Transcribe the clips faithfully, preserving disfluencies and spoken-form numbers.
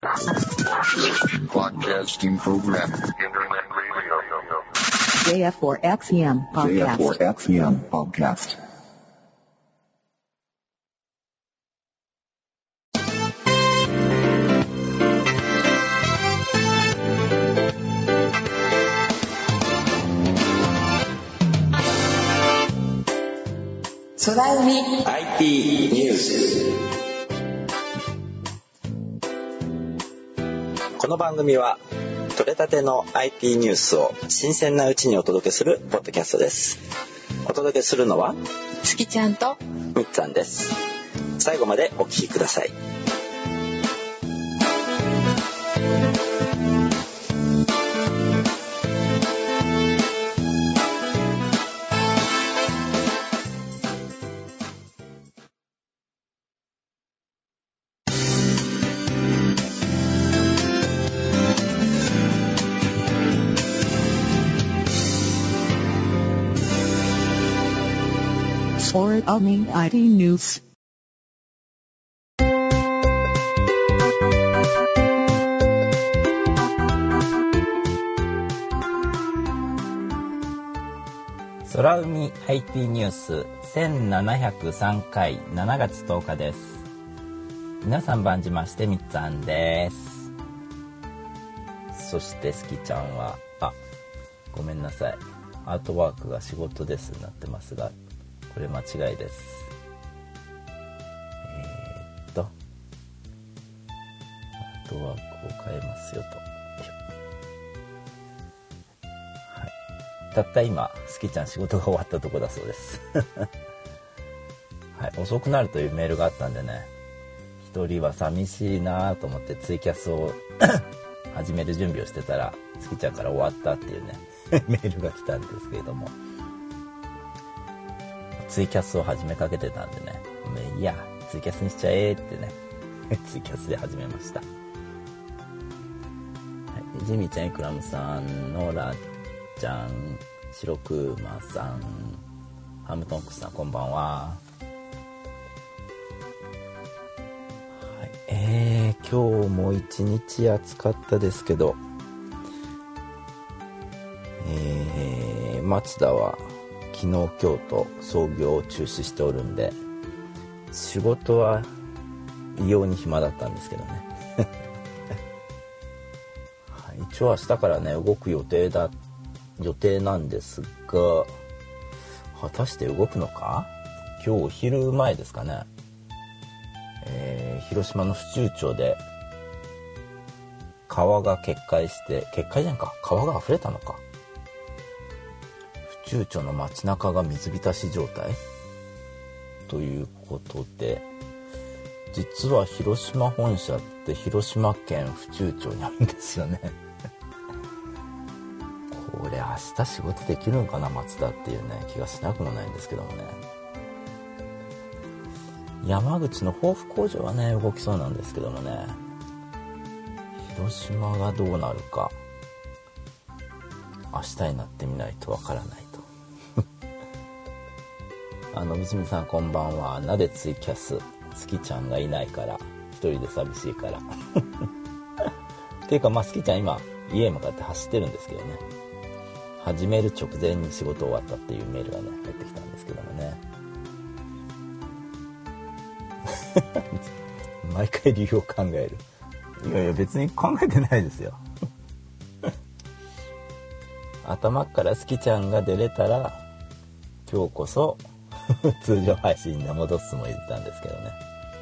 Broadcasting program. Internet radio. ジェイエフフォーエックスイーエムPodcast. ジェイエフフォーエックスイーエム Podcast. Soda Umi アイティー ニュース。この番組は取れたての アイティー ニュースを新鮮なうちにお届けするポッドキャストです。お届けするのはつきちゃんとみっつぁんです。最後までお聞きください。 Soda Umi アイティー News. 空海 アイティー ニュースせんななひゃくさんかいしがつとおかです。皆さん番じましてみっつぁんです。そしてすきちゃんはあごめんなさい、アートワークが仕事ですなってますが、これ間違いです。えー、っとアートワークを変えますよと。はい、たった今すきちゃん仕事が終わったとこだそうです。はい、遅くなるというメールがあったんでね、一人は寂しいなと思ってツイキャスを始める準備をしてたら、すきちゃんから終わったっていうねメールが来たんですけれども、ツイキャスを始めかけてたんでね、いやツイキャスにしちゃえってねツイキャスで始めました。はい、ジミーちゃん、イクラムさん、ノラちゃん、シロクマさん、ハムトンクスさん、こんばんは。はい、えー、今日も一日暑かったですけど、えー、マツダは昨日今日と操業を中止しておるんで、仕事は異様に暇だったんですけどね、はい、一応明日からね動く予定だ予定なんですが、果たして動くのか。今日お昼前ですかね、えー、広島の府中町で川が決壊して決壊じゃんか川が溢れたのか、府中町の街中が水浸し状態ということで、実は広島本社って広島県府中町にあるんですよね。これ明日仕事できるのかな松田っていうね気がしなくもないんですけどもね。山口の防府工場はね動きそうなんですけどもね、広島がどうなるか明日になってみないとわからないと。あのみすみさんこんばんは。なでツイキャスすきちゃんがいないから一人で寂しいからっていうかまあすきちゃん今家へ向かって走ってるんですけどね、始める直前に仕事終わったっていうメールがね入ってきたんですけどもね毎回理由を考える。いやいや別に考えてないですよ頭からすきちゃんが出れたら今日こそ通常配信に戻すつもりだったんですけどね。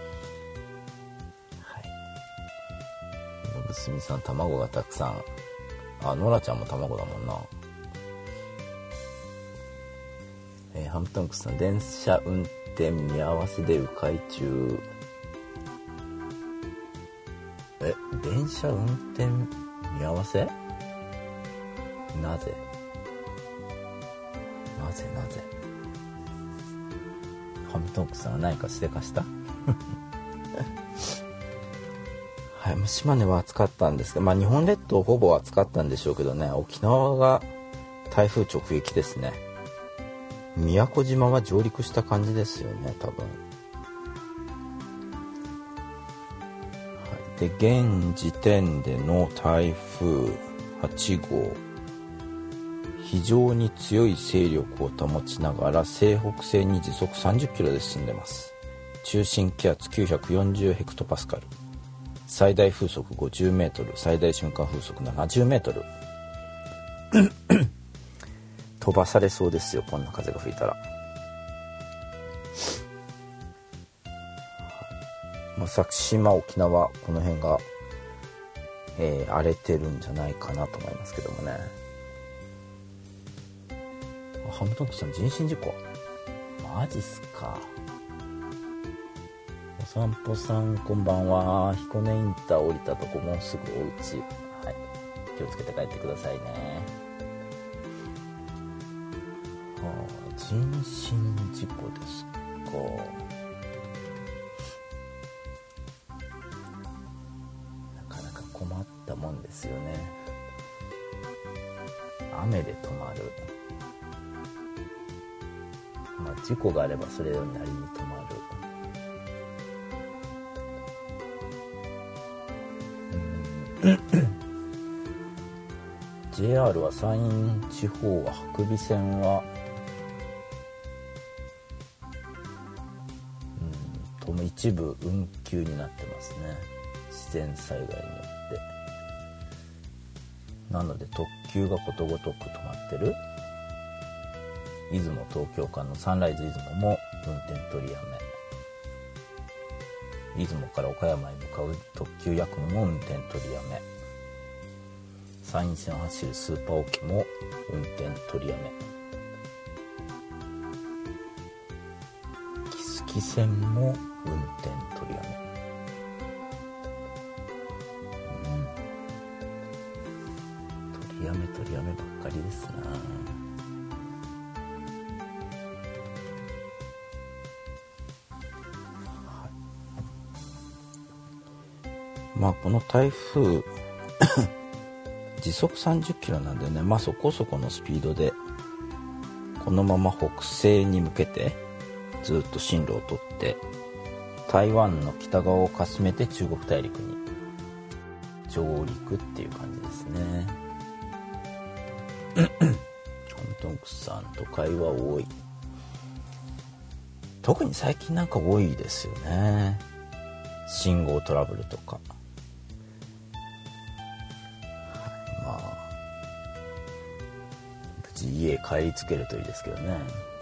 はい。のぶすみさん卵がたくさん。あ、ノラちゃんも卵だもんな。えー、ハムトンクスさん電車運転見合わせで迂回中。え、電車運転見合わせ？なぜ？なぜなぜ？ハムトンクさんは何かしてかしたはい、島根は暑かったんですが、まあ日本列島ほぼ暑かったんでしょうけどね、沖縄が台風直撃ですね。宮古島は上陸した感じですよね多分。はい、 で現時点での台風はちごう、非常に強い勢力を保ちながら西北西に時速さんじゅっキロで進んでます。中心気圧きゅうひゃくよんじゅうヘクトパスカル、最大風速ごじゅうメートル、最大瞬間風速ななじゅうメートル飛ばされそうですよ、こんな風が吹いたら。まあ、先島、沖縄、この辺が、えー、荒れてるんじゃないかなと思いますけどもね。ハムトンクさん人身事故、マジっすか。お散歩さんこんばんは。彦根インター降りたとこもうすぐお家、はい、気をつけて帰ってくださいね。はあ、人身事故ですか。なかなか困ったもんですよね。雨で止まる。まあ、事故があればそれなりに止まる。うんジェイアール は山陰地方は白尾線は、うん、とも一部運休になってますね。自然災害によって。なので特急がことごとく止まってる。出雲東京間のサンライズ出雲も運転取りやめ。出雲から岡山へ向かう特急やくもも運転取りやめ。山陰線を走るスーパーオケも運転取りやめ。木次線も運転取りやめ。うん、取りやめ取りやめばっかりですな。まあこの台風時速さんじゅっキロなんでね、まあそこそこのスピードでこのまま北西に向けてずっと進路をとって台湾の北側をかすめて中国大陸に上陸っていう感じですね。ハムトンクさんと会話多い。特に最近なんか多いですよね。信号トラブルとか。家帰りつけるといいですけどね。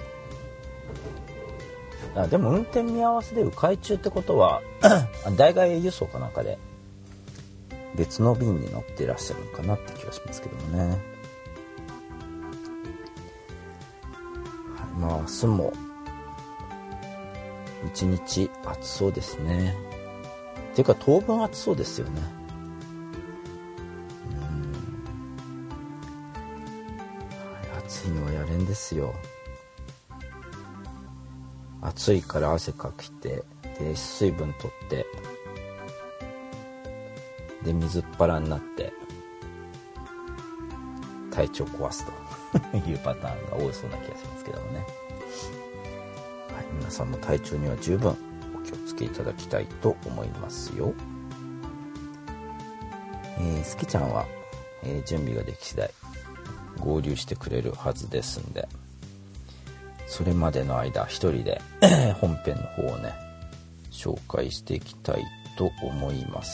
あ、でも運転見合わせで迂回中ってことは代替輸送かなんかで別の便に乗っていらっしゃるのかなって気がしますけどもね。はい、まあ明日も一日暑そうですね。っていうか当分暑そうですよね。暑いのはやれんですよ。暑いから汗かきて、で水分取って、で水っ腹になって体調壊すというパターンが多そうな気がしますけどもね。はい、皆さんも体調には十分お気をつけいただきたいと思いますよ。えー、すきちゃんは、えー、準備ができ次第合流してくれるはずですんで、それまでの間一人で本編の方をね紹介していきたいと思います。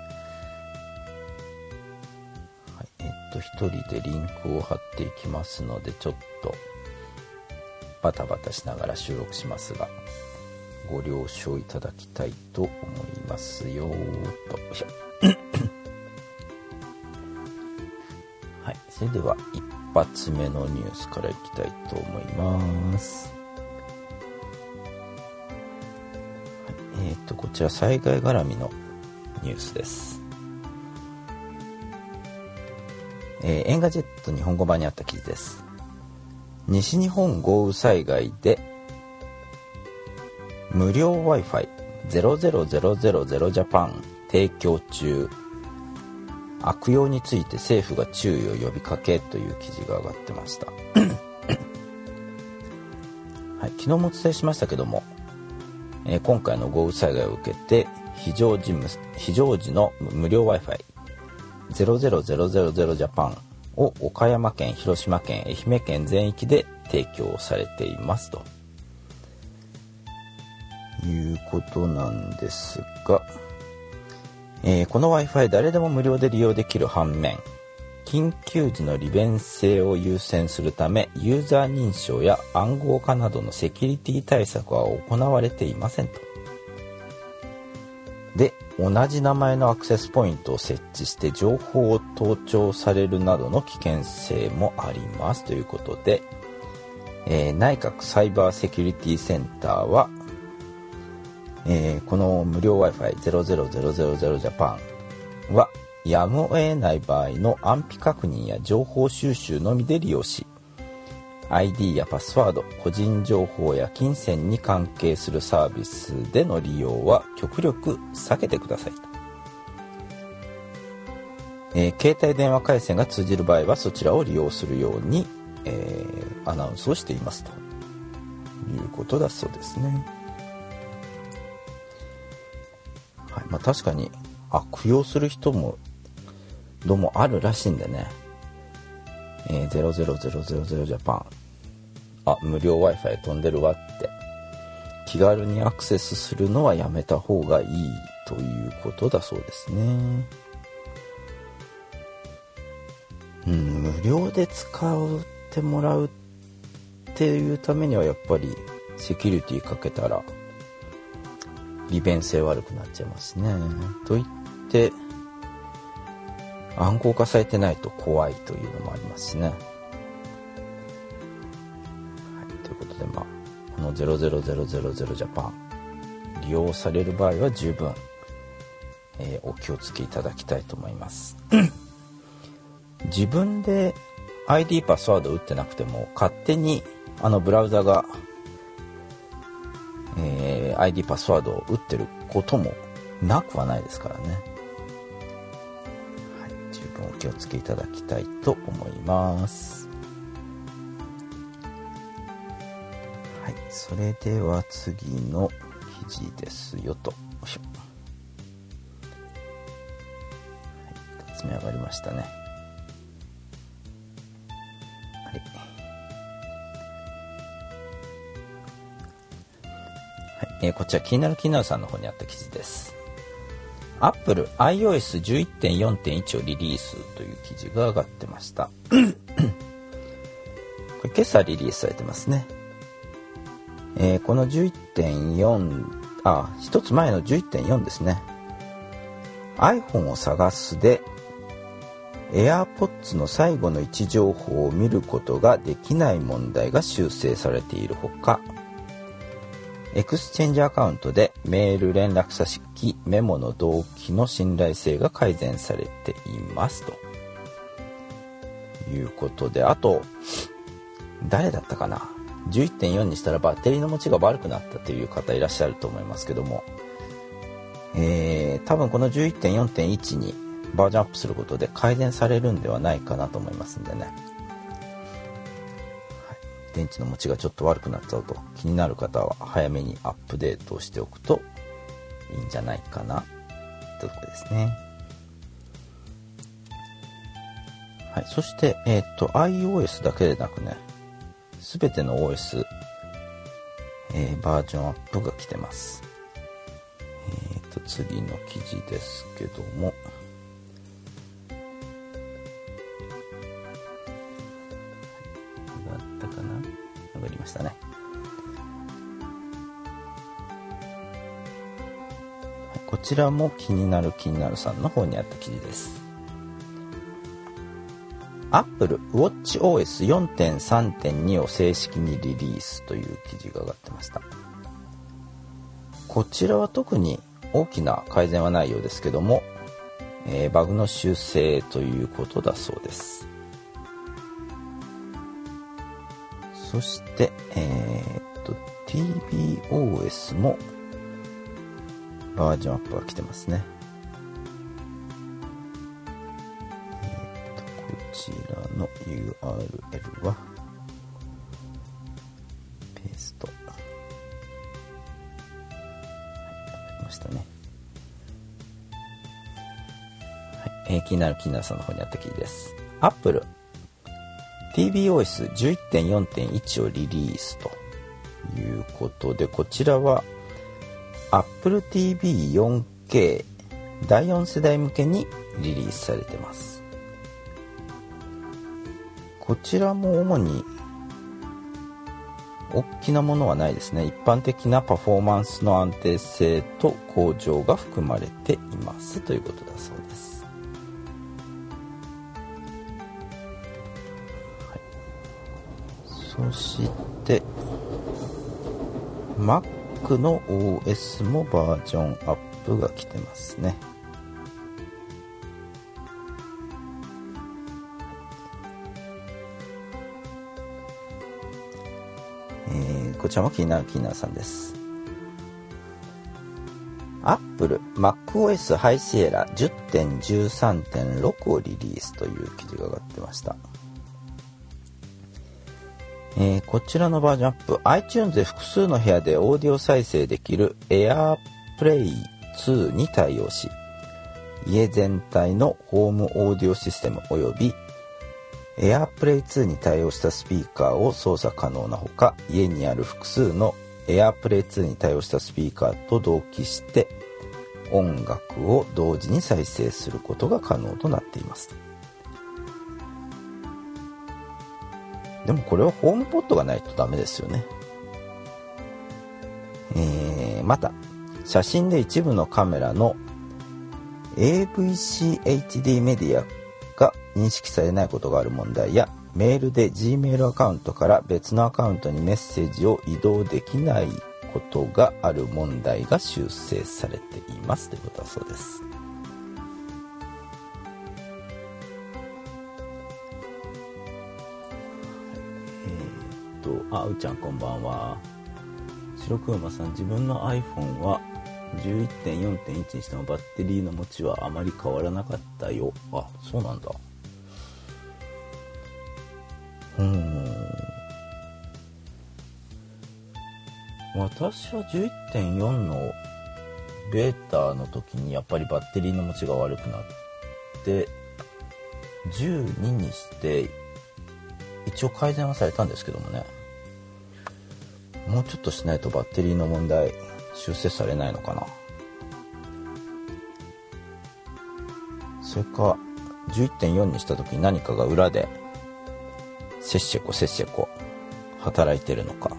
はい、えっと一人でリンクを貼っていきますので、ちょっとバタバタしながら収録しますがご了承いただきたいと思いますよと。よいしょはい、それでは一発目のニュースからいきたいと思います。はい、えーとこちら災害絡みのニュースです。えー、エンガジェット日本語版にあった記事です。西日本豪雨災害で無料 Wi-Fi ゼロゼロゼロゼロゼロジャパン提供中。悪用について政府が注意を呼びかけという記事が上がってました。はい、昨日もお伝えしましたけども、えー、今回の豪雨災害を受けて非常時無非常時の無料 Wi-Fi ゼロゼロゼロゼロゼロジャパンを岡山県、広島県、愛媛県全域で提供されていますということなんですが、えー、この Wi-Fi 誰でも無料で利用できる反面、緊急時の利便性を優先するためユーザー認証や暗号化などのセキュリティ対策は行われていませんと。で、同じ名前のアクセスポイントを設置して情報を盗聴されるなどの危険性もありますということで、えー、内閣サイバーセキュリティセンターは、えー、この無料 Wi-Fi ゼロゼロゼロゼロゼロジャパンはやむを得ない場合の安否確認や情報収集のみで利用し、 アイディー やパスワード、個人情報や金銭に関係するサービスでの利用は極力避けてくださいと。えー、携帯電話回線が通じる場合はそちらを利用するように、えー、アナウンスをしていますということだそうですね。はい、まあ、確かに悪用する人もどうもあるらしいんでね、えー、ゼロゼロゼロゼロゼロジャパン、あ、無料 Wi-Fi 飛んでるわって気軽にアクセスするのはやめた方がいいということだそうですね。うん、無料で使ってもらうっていうためにはやっぱりセキュリティかけたら利便性悪くなっちゃいますね。といって暗号化されてないと怖いというのもありますしね。はい、ということで、まあこのゼロゼロゼロゼロゼロジャパン利用される場合は十分、えー、お気をつけいただきたいと思います自分で アイディー パスワードを打ってなくても勝手にあのブラウザが、えー、アイディー パスワードを打ってることもなくはないですからね。お気をつけいただきたいと思います。はい、それでは次の記事ですよと。よいしょ。はい、ふたつめ上がりましたね。はい。はい、えー、こちら気になる気になるさんの方にあった記事です。Apple アイオーエスじゅういってんよんてんいち をリリースという記事が上がってましたこれ今朝リリースされてますね。えー、この じゅういってんよん あ一つ前の じゅういってんよん ですね。 iPhone を探すで AirPods の最後の位置情報を見ることができない問題が修正されているほか、エクスチェンジアカウントでメール連絡先メモの同期の信頼性が改善されていますということで、あと誰だったかな、じゅういってんよん にしたらバッテリーの持ちが悪くなったという方いらっしゃると思いますけども、えー、多分この じゅういってんよんてんいち にバージョンアップすることで改善されるんではないかなと思いますんでね、電池の持ちがちょっと悪くなっちゃうと気になる方は早めにアップデートをしておくといいんじゃないかなというところですね。はい、そしてえっと iOS だけでなくね、すべての オーエス、えー、バージョンアップが来てます。えっと次の記事ですけども、だったかな、上がりましたね。こちらも気になる気になるさんの方にあった記事です。Apple ウォッチオーエスよんてんさんてんに を正式にリリースという記事が上がってました。こちらは特に大きな改善はないようですけども、えー、バグの修正ということだそうです。そして、えー、っと ティービーオーエス もバージョンアップが来てますね。えー、っとこちらの ユーアールエル はペースト、はい、ありましたね。 えー、気になる気になるさんの方にあった記事です。Appleティービーオーエスじゅういってんよんてんいち をリリースということで、こちらは Apple ティービーよんケー だいよん世代向けにリリースされてます。こちらも主に大きなものはないですね。一般的なパフォーマンスの安定性と向上が含まれていますということだそうです。はい、そしてMac の オーエス もバージョンアップが来てますね。えー、こちらも気になる気になるさんです。Apple macOS High Sierra じゅってんじゅうさんてんろく をリリースという記事が上がってました。えー、こちらのバージョンアップ、 iTunes で複数の部屋でオーディオ再生できる AirPlay ツーに対応し、家全体のホームオーディオシステムおよび AirPlay ツーに対応したスピーカーを操作可能なほか、家にある複数の AirPlay ツーに対応したスピーカーと同期して音楽を同時に再生することが可能となっています。でもこれはホームポットがないとダメですよね。えー、また写真で一部のカメラの エーブイシーエイチディー メディアが認識されないことがある問題や、メールで Gmail アカウントから別のアカウントにメッセージを移動できないことがある問題が修正されていますということだそうです。えー、っとあうちゃんこんばんは。白くまさん、自分の iPhone は じゅういってんよんてんいち にしてもバッテリーの持ちはあまり変わらなかったよ。あ、そうなんだ。うーん、私は じゅういってんよん のベータの時にやっぱりバッテリーの持ちが悪くなってじゅうににして一応改善はされたんですけどもね、もうちょっとしないとバッテリーの問題修正されないのかな。それか じゅういってんよん にした時に何かが裏でせっせこせっせこ働いてるのか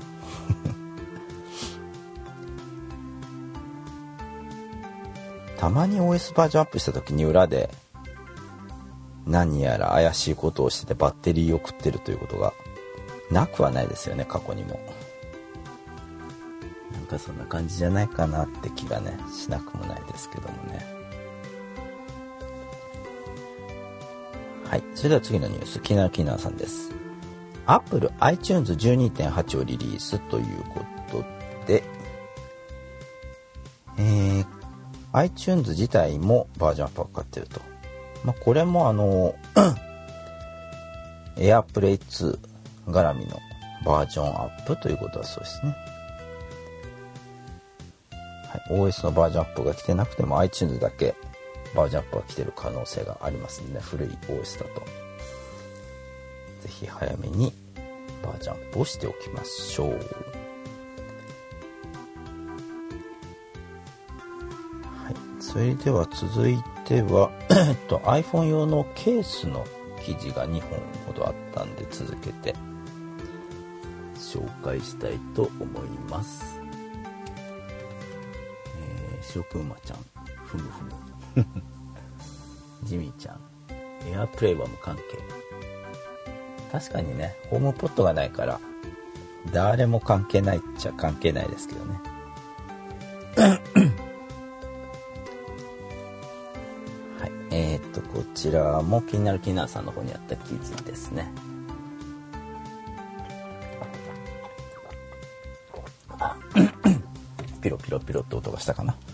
たまに オーエス バージョンアップした時に裏で何やら怪しいことをしててバッテリーを食ってるということがなくはないですよね。過去にもなんかそんな感じじゃないかなって気がねしなくもないですけどもね。はい、それでは次のニュース、気になる気になるさんです。Apple iTunes じゅうにてんはち をリリースということで、えー、iTunes 自体もバージョンアップがかかってると。まあ、これもあのAirPlay ツー絡みのバージョンアップということだそうですね。はい、オーエス のバージョンアップが来てなくても iTunes だけバージョンアップが来てる可能性がありますので、古い オーエス だとぜひ早めにバージョンアップをしておきましょう。はい、それでは続いてはえっと iPhone 用のケースの記事がにほんほどあったんで続けて紹介したいと思います。えー、白くまちゃんふむふむジミーちゃん、エアプレイは無関係。確かにね、ホームポットがないから誰も関係ないっちゃ関係ないですけどねはい、えー、っとこちらも気になる気になるさんの方にあった記事ですね。ピロピロピロって音がしたかな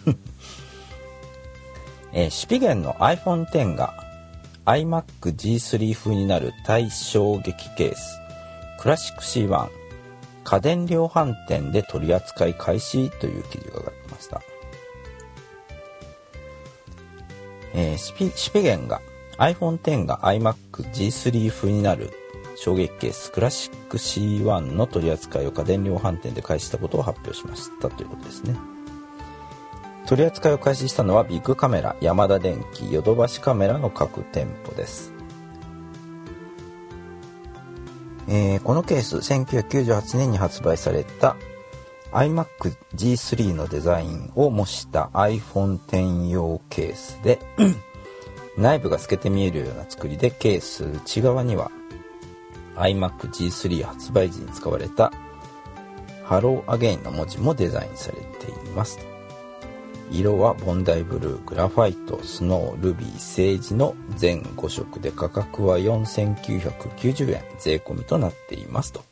えー、シュピゲンの アイフォンテン が iMac ジースリー 風になる対衝撃ケースクラシック シーワン 家電量販店で取り扱い開始という記事が上がってました。 えー、シピ、シペゲンが アイフォンテン が iMac ジースリー 風になる衝撃ケースクラシック シーワン の取り扱いを家電量販店で開始したことを発表しましたということですね。取り扱いを開始したのはビッグカメラ、ヤマダ電機、ヨドバシカメラの各店舗です。えー、このケースせんきゅうひゃくきゅうじゅうはちねんに発売された iMac ジースリー のデザインを模した アイフォンテン 用ケースで内部が透けて見えるような作りで、ケース内側には iMac ジースリー 発売時に使われた Hello Again の文字もデザインされています。色はボンダイブルー、グラファイト、スノー、ルビー、セージの全ご色で、価格はよんせんきゅうひゃくきゅうじゅうえん税込みとなっていますと。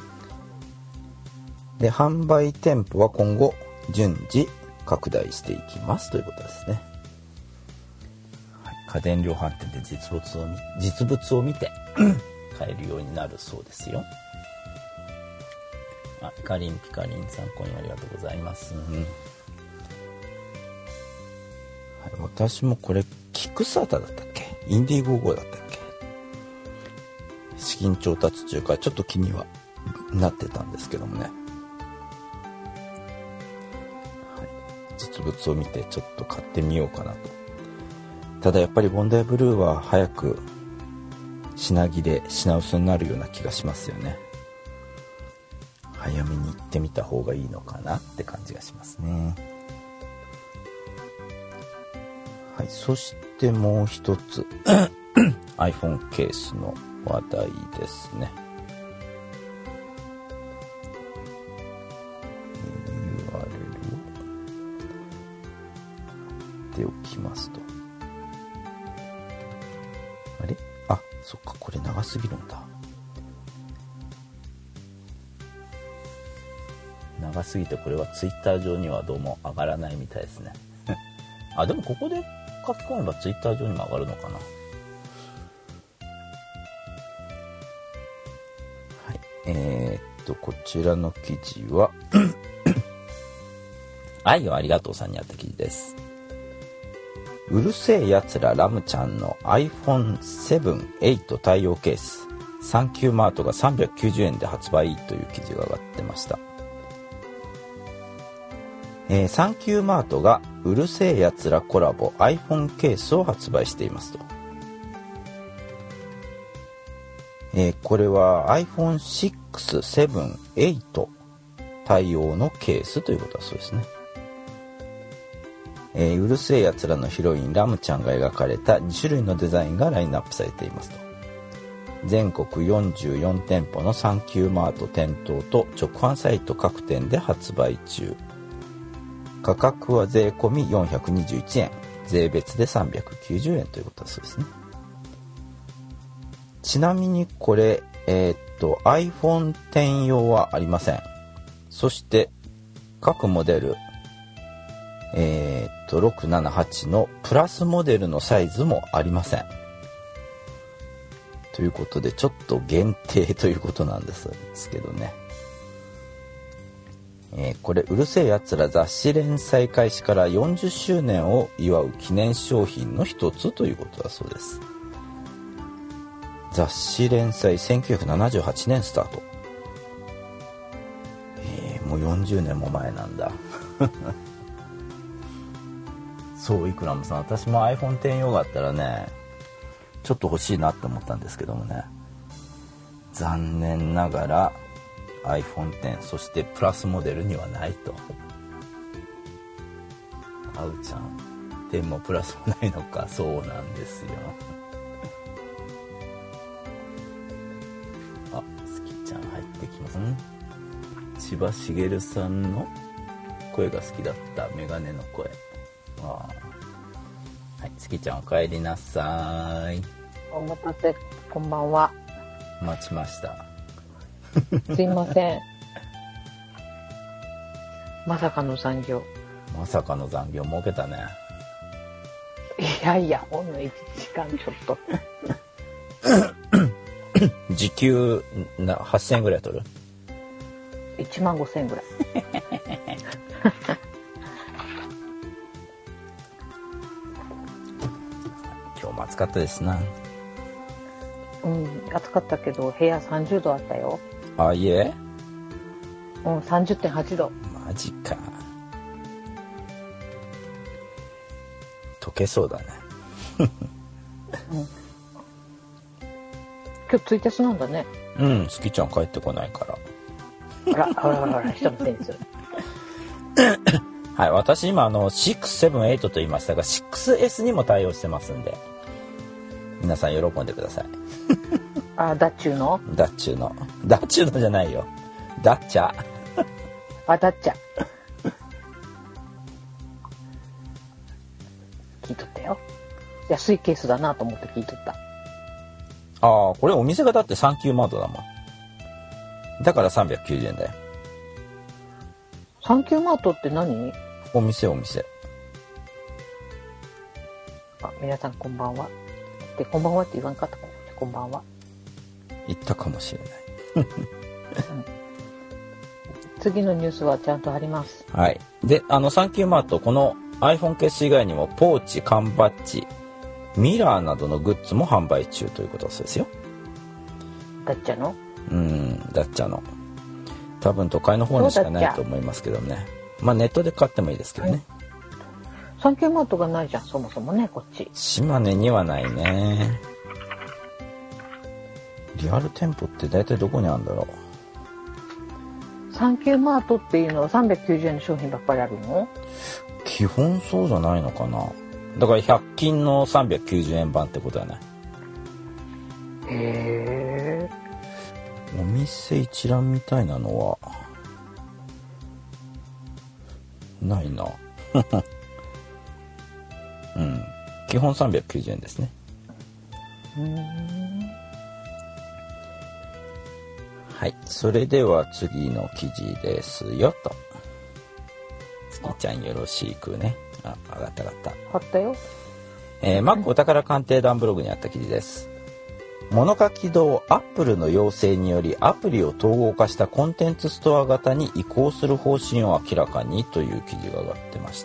で、販売店舗は今後順次拡大していきますということですね。はい、家電量販店で実物を見、実物を見て買えるようになるそうですよ。あ、ピカリンピカリンさん、コインありがとうございます。うん、私もこれキックスターターだったっけ、インディーゴーゴーだったっけ、資金調達中からちょっと気にはなってたんですけどもね、はい、実物を見てちょっと買ってみようかなと。ただやっぱりボンダイブルーは早く品切れ品薄になるような気がしますよね。早めに行ってみた方がいいのかなって感じがしますね。はい、そしてもう一つiPhone ケースの話題ですね。 ユーアールエル を貼っておきますと、あれ、あ、そっか、これ長すぎるんだ。長すぎてこれは Twitter 上にはどうも上がらないみたいですねあ、でもここで書き込めばツイッター上にも上がるのかな。はい、えー、っとこちらの記事は愛をありがとうさんにあった記事です。うるせえやつらラムちゃんの アイフォンセブン、エイト 対応ケース、サンキューマートがさんびゃくきゅうじゅうえんで発売という記事が上がってました。えー、サンキューマートがうるせえやつらコラボ iPhone ケースを発売していますと。えー、これは アイフォンシックス、セブン、エイト 対応のケースということだそうですね。えー、うるせえやつらのヒロインラムちゃんが描かれたにしゅるいのデザインがラインナップされていますと。全国よんじゅうよんてんぽのサンキューマート店頭と直販サイト各店で発売中。価格は税込みよんひゃくにじゅういちえん、税別でさんびゃくきゅうじゅうえんということだそうですね。ちなみにこれ、えー、っと アイフォンテン 用はありません。そして各モデル、えー、っとろくななはちのプラスモデルのサイズもありません。ということでちょっと限定ということなんですけどね。えー、これうるせえやつら雑誌連載開始からよんじゅっしゅうねんを祝う記念商品の一つということだそうです。雑誌連載せんきゅうひゃくななじゅうはちねんスタート。えー、もうよんじゅうねんも前なんだそうイクラムさん、私も アイフォンテン 用があったらねちょっと欲しいなって思ったんですけどもね、残念ながらアイフォンテン、そしてプラスモデルにはないと。あうちゃん、テンもプラスもないのか。そうなんですよ。あ、スキちゃん入ってきますね。千葉茂さんの声が好きだったメガネの声。あ、はい、スキちゃんお帰りなさい。 お待たせ、こんばんは。 待ちました。 すいません。まさかの残業。 まさかの残業設けたね。 いやいや、ほんのいちじかんちょっと。 時給なはっせんえんぐらい取る？ いちまんごせんえんぐらい。 暑かったですな。 うん、暑かったけど部屋さんじゅうどあったよ。 あ、いえ。 うん、さんじゅってんはちど。 マジか。溶けそうだね。 うん。今日ついたちなんだね。 うん、スキちゃん帰ってこないから。 あら、あらあらあら、人のせいにする。 はい、私今あのろく、なな、はちと言いましたが シックスエス にも対応してますんで、皆さん喜んでください。 あ、ダッチューのダッチューのダッチューのじゃないよ、ダッチャあ、ダッチャ聞いとったよ。安いケースだなと思って聞いとった。 ああ、これお店がだってサンキューマートだもん。だからさんびゃくきゅうじゅうえんだよ。 サンキューマートって何？ お店お店。 あ、皆さんこんばんは。で、こんばんはって言わんかったかな。こんばんは。 言ったかもしれない。 うん、次のニュースはちゃんとあります。 はい。で、あのサンキューマート、この iPhone ケース以外にもポーチ、缶バッジ、ミラーなどのグッズも販売中ということですよ。 ダッチャの？ うん、ダッチャの。多分都会の方にしかないと思いますけどね。まあネットで買ってもいいですけどね。 サンキューマートがないじゃん、そもそもね、こっち。 島根にはないね。リアル店舗って大体どこにあるんだろう。サンキューマートっていうのはさんびゃくきゅうじゅうえんの商品ばっかりあるの？ 基本そうじゃないのかな。だからひゃく均のさんびゃくきゅうじゅうえん版ってことだね。 へー。 お店一覧みたいなのはないな。うん、基本さんびゃくきゅうじゅうえんですね。 うーん。 はい、それでは次の記事ですよと。月ちゃんよろしくね。あ、上がった上がった。 あったよ。 えー、Mac お宝鑑定団ブログにあった記事です。物書き堂アップルの要請によりアプリを統合化したコンテンツストア型に移行する方針を明らかにという記事が上がってました。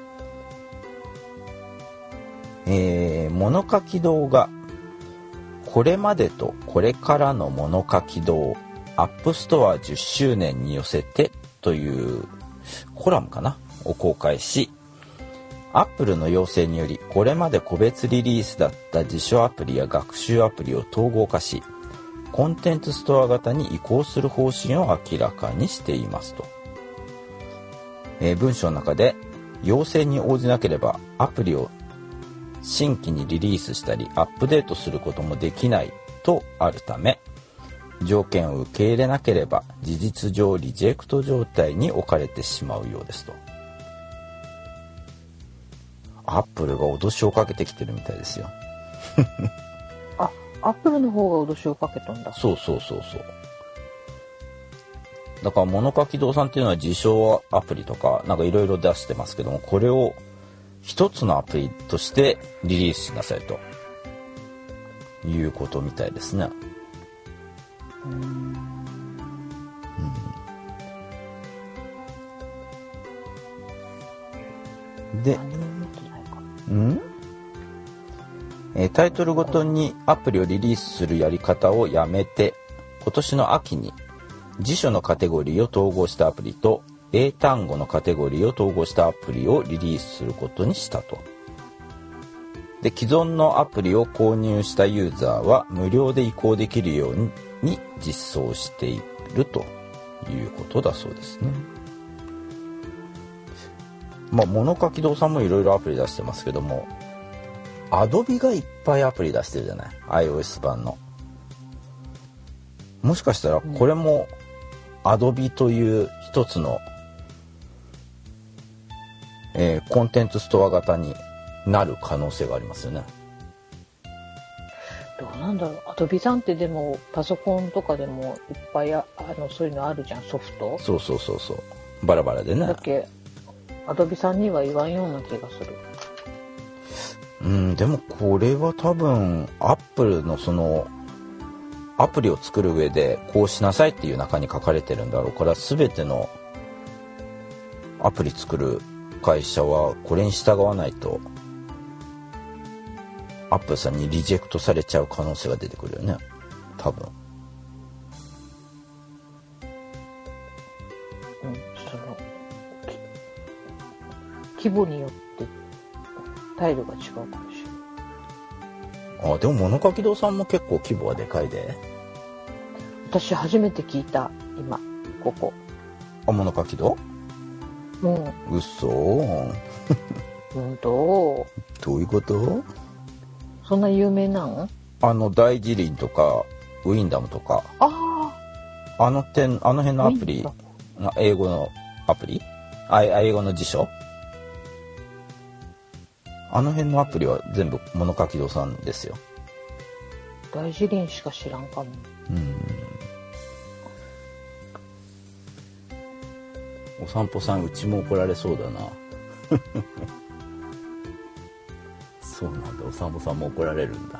えー、物書き堂がこれまでとこれからの物書き堂アップストアじゅっしゅうねんに寄せてというコラムかなを公開し、アップルの要請によりこれまで個別リリースだった辞書アプリや学習アプリを統合化し、コンテンツストア型に移行する方針を明らかにしていますと。えー、文章の中で要請に応じなければアプリを新規にリリースしたりアップデートすることもできないとあるため、条件を受け入れなければ事実上リジェクト状態に置かれてしまうようですと。アップルが脅しをかけてきてるみたいですよ。 あ、アップルの方が脅しをかけたんだ。 そうそうそうそう。だから物書き堂さんっていうのは自称アプリとかなんかいろいろ出してますけども、これを一つのアプリとしてリリースしなさいということみたいですね。うーん、うん、で、うんえー、タイトルごとにアプリをリリースするやり方をやめて、今年の秋に辞書のカテゴリーを統合したアプリと英単語のカテゴリーを統合したアプリをリリースすることにしたと。で、既存のアプリを購入したユーザーは無料で移行できるようにに実装しているということだそうですね。まあ物書き堂さんもいろいろアプリ出してますけども、アドビがいっぱいアプリ出してるじゃない、 iOS 版の。もしかしたらこれもアドビという一つの、えー、コンテンツストア型になる可能性がありますよね。 どうなんだろう。アドビさんってでもパソコンとかでもいっぱい あ, あのそういうのあるじゃん、ソフト。 そうそうそうそう。バラバラでね。 だっけアドビさんには言わんような気がする。 うん、でもこれは多分アップルのそのアプリを作る上でこうしなさいっていう中に書かれてるんだろうから、全てのアプリ作る会社はこれに従わないとアップルさんにリジェクトされちゃう可能性が出てくるよね、多分。 うん、その規模によって態度が違うかもしれない。 あ、でも物書き堂さんも結構規模はでかいで。 私初めて聞いた、今ここ。 あ、物書き堂？ うん。 うっそー。 うんと。 どういうこと？ そんな有名なの？ あの大辞林とかウィンダムとか。 ああ。あの点、あの辺のアプリ、英語のアプリ？あ、英語の辞書？あの辺のアプリは全部物書き堂さんですよ。 大辞林しか知らんかも。 うん。お散歩さん、うちも怒られそうだな。そうなんだ、お散歩さんも怒られるんだ。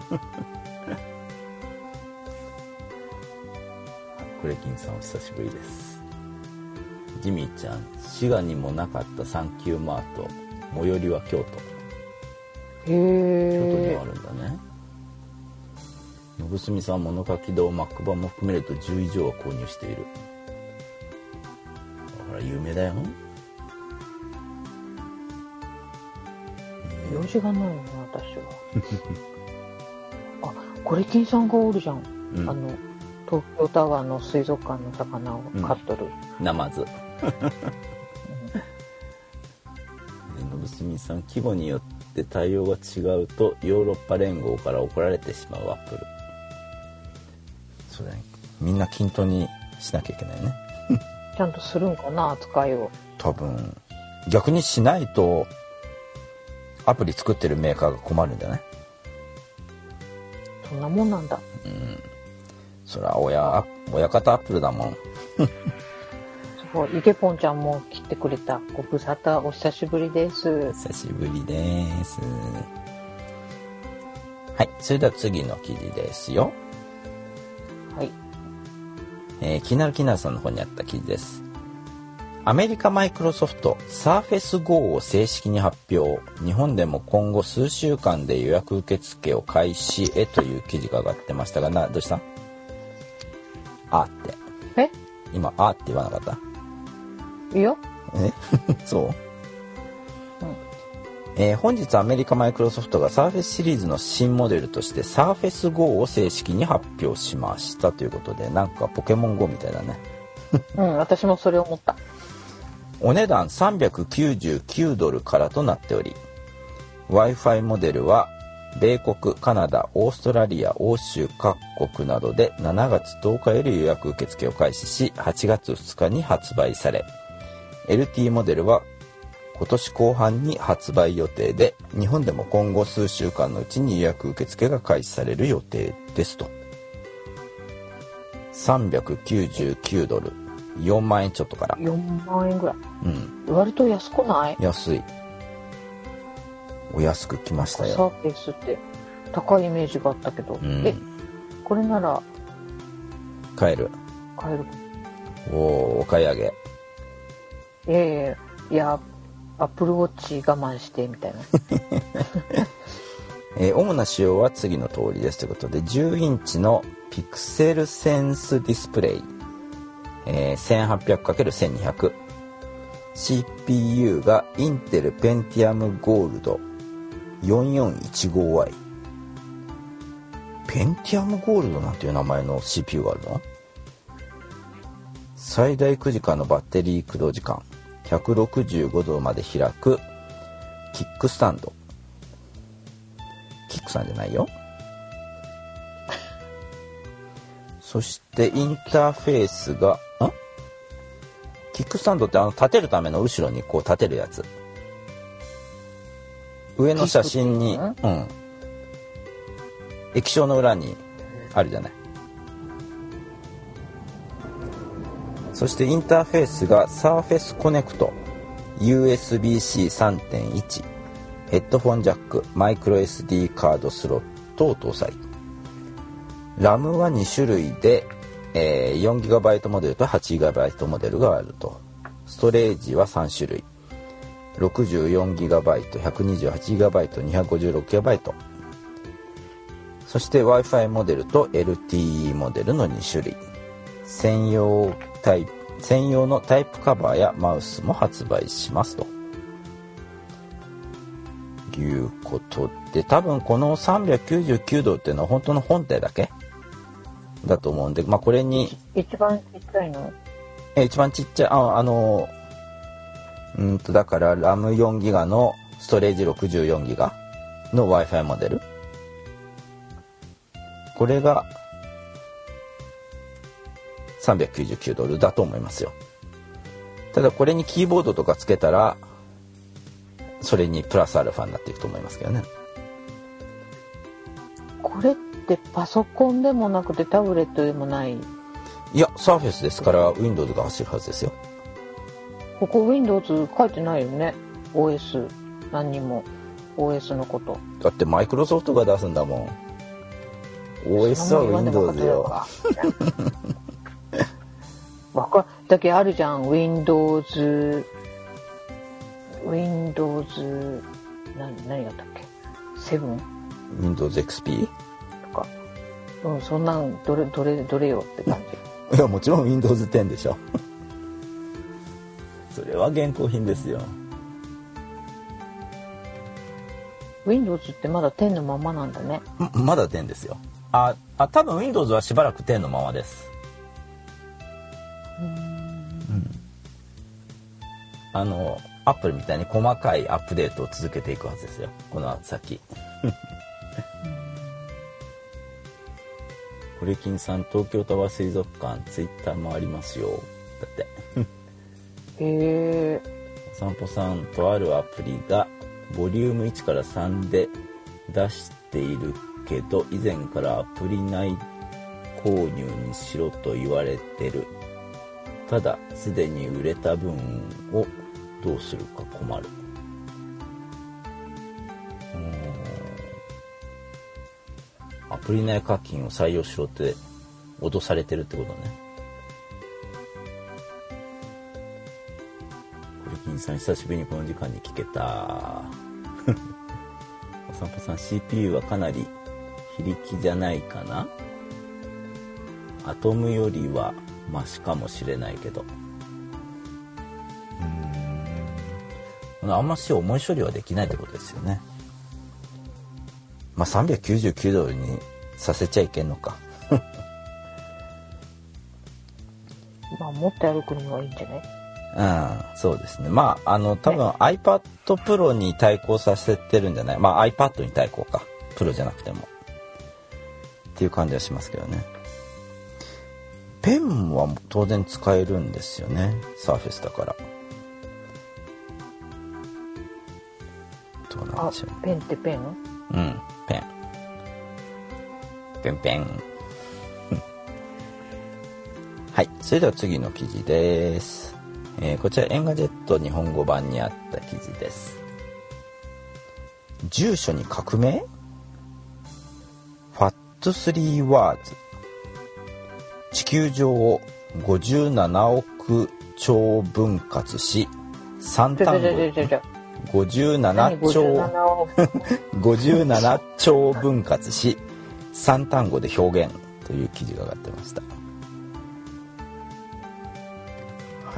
クレキンさんお久しぶりです。ジミーちゃん、滋賀にもなかったサンキューマート、最寄りは京都。 へえ。 京都にはあるんだね。信澄さん、物書き堂、Mac 版も含めるとじゅう以上は購入している。ほら、有名だよ。 用事がないな、私は。あ、コレキンさんがおるじゃん。うん、あの、東京タワーの水族館の魚を飼っとる。 うん、ナマズ。信澄さん、規模によって対応が違うとヨーロッパ連合から怒られてしまうアップル。それみんな均等にしなきゃいけないね。 ちゃんとするんかな、扱いを。 多分逆にしないとアプリ作ってるメーカーが困るんじゃない？ そんなもんなんだ。 うん。そりゃ親親方アップルだもん。 そう、イケポンちゃんも来てくれた。ご無沙汰、お久しぶりです。 久しぶりです。はい、それでは次の記事ですよ。 はい。 えー、気になる気になるさんの方にあった記事です。アメリカマイクロソフト Surface Go を正式に発表。日本でも今後数週間で予約受付を開始へという記事が上がってましたが、な、どうした？あって。 え？ 今、あって言わなかった？ いいよ。 えそう、 うんえー、本日アメリカマイクロソフトが Surface シリーズの新モデルとして Surface Go を正式に発表しましたということで、なんかポケモン ゴー みたいだね。 うん、私もそれ思った。 お値段さんびゃくきゅうじゅうきゅうドルからとなっており、 Wi-Fi モデルは米国、カナダ、オーストラリア、欧州各国などでしちがつとおかより予約受付を開始し、はちがつふつかに発売され、 エルティー モデルは今年後半に発売予定で、日本でも今後数週間のうちに予約受付が開始される予定ですと。さんびゃくきゅうじゅうきゅうドル、よんまんえんちょっとから。 よんまんえんぐらい。 うん。 割と安くない？ 安い。お安く来ましたよ。 サーフェイスって高いイメージがあったけど、うん、え、これなら買える。 買える。 おお、お買い上げ。 ええー、いや、アップルウォッチ我慢してみたいな。 えー、主な仕様は次の通りですということで、じゅうインチのピクセルセンスディスプレイ、えー、せんはっぴゃくかけるせんにひゃく、シーピーユー がインテルペンティアムゴールド よんよんいちごワイ。 ペンティアムゴールドなんていう名前の シーピーユー があるの？最大くじかんのバッテリー駆動時間、ひゃくろくじゅうごどまで開くキックスタンド。キックさんじゃないよ。そしてインターフェースが、ん？キックスタンドってあの立てるための後ろにこう立てるやつ。上の写真に、うん。液晶の裏にあるじゃない。そしてインターフェースが Surface Connect、ユーエスビーシーさんてんいち、ヘッドフォンジャック、マイクロ エスディー カードスロットを搭載。ラムはにしゅるいで、えー、よんギガバイト モデルと はちギガバイト モデルがあると。ストレージはさんしゅるい。ろくじゅうよんギガバイト、ひゃくにじゅうはちギガバイト、にひゃくごじゅうろくギガバイト。 そして Wi-Fi モデルと エルティーイー モデルのに種類、専用タイプ専用のタイプカバーやマウスも発売しますということで、多分このさんびゃくきゅうじゅうきゅうドルっていうのは本当の本体だけだと思うんで、まあこれに一番ちっちゃいのえ一番ちっちゃいああのうんとだからラムよんギガのストレージろくじゅうよんギガの Wi-Fi モデル、これがさんびゃくきゅうじゅうきゅうドルだと思いますよ。ただこれにキーボードとかつけたらそれにプラスアルファになっていくと思いますけどね。 これってパソコンでもなくてタブレットでもない？ いや、サーフェスですから Windows が走るはずですよ。 ここ Windows 書いてないよね。 オーエス 何にも オーエス のこと。 だってマイクロソフトが出すんだもん。 オーエス は Windows よ。 わかだけあるじゃん。 Windows Windows 何何やったっけ セブン Windows エックスピーとか、うん、そんなんどれどれどれよって感じ。 いやもちろん Windows テンでしょ。それは現行品ですよ。 Windows ってまだテンのままなんだね。 まだテンですよ。ああ多分 Windows はしばらくテンのままです。うん、あのアップルみたいに細かいアップデートを続けていくはずですよ、この先。コレキンさん、東京タワー水族館ツイッターもありますよ。だってへえ。 お散歩さん、とあるアプリがボリュームいちからさんで出しているけど以前からアプリ内購入にしろと言われてる。ただすでに売れた分をどうするか困る。うーん、アプリ内課金を採用しろって脅されてるってことね。コリキンさん、久しぶりにこの時間に聞けた。お散歩さん、 シーピーユー はかなり非力じゃないかな。アトムよりはマシかもしれないけど、うーん、あんまし重い処理はできないってことですよね。まあさんびゃくきゅうじゅうきゅうドルにさせちゃいけんのか。 まあ持って歩くにはいいんじゃない？ うん、そうですね。まああの多分 iPad Pro に対抗させてるんじゃない？まあ iPad に対抗か。プロじゃなくてもっていう感じはしますけどね。ペンは当然使えるんですよね、サーフェスだから。どうなんでしょう。 あ、ペンってペン？ うん、ペン。ペンペン。はい、それでは次の記事です。えー、こちらエンガジェット日本語版にあった記事です。住所に革命？ ファットスリー ワーズ。地球上をごじゅうななおく超分割しさん単語ごじゅうなな超ごじゅうなな超分割しさん単語で表現という記事が上がってました。はい、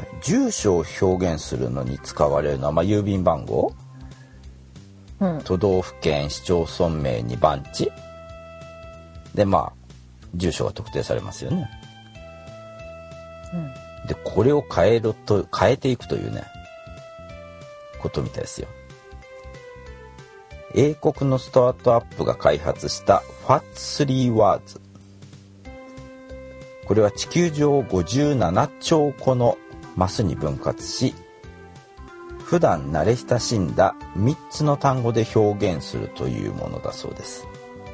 住所を表現するのに使われるのは、まあ、郵便番号、うん、都道府県市町村名に番地で、まあ住所が特定されますよね。うん、でこれを変えると変えていくというねことみたいですよ。英国のスタートアップが開発した ファットスリー ワーズ。これは地球上をごじゅうななちょう個のマスに分割し、普段慣れ親しんだみっつの単語で表現するというものだそうです。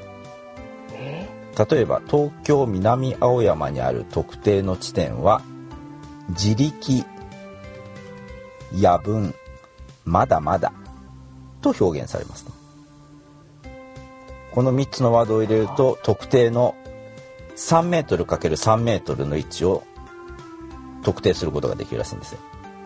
例えば東京南青山にある特定の地点は自力、夜分、まだまだと表現されますと。このみっつのワードを入れると特定のさんメートルかけるさんメートルの位置を特定することができるらしいんですよ。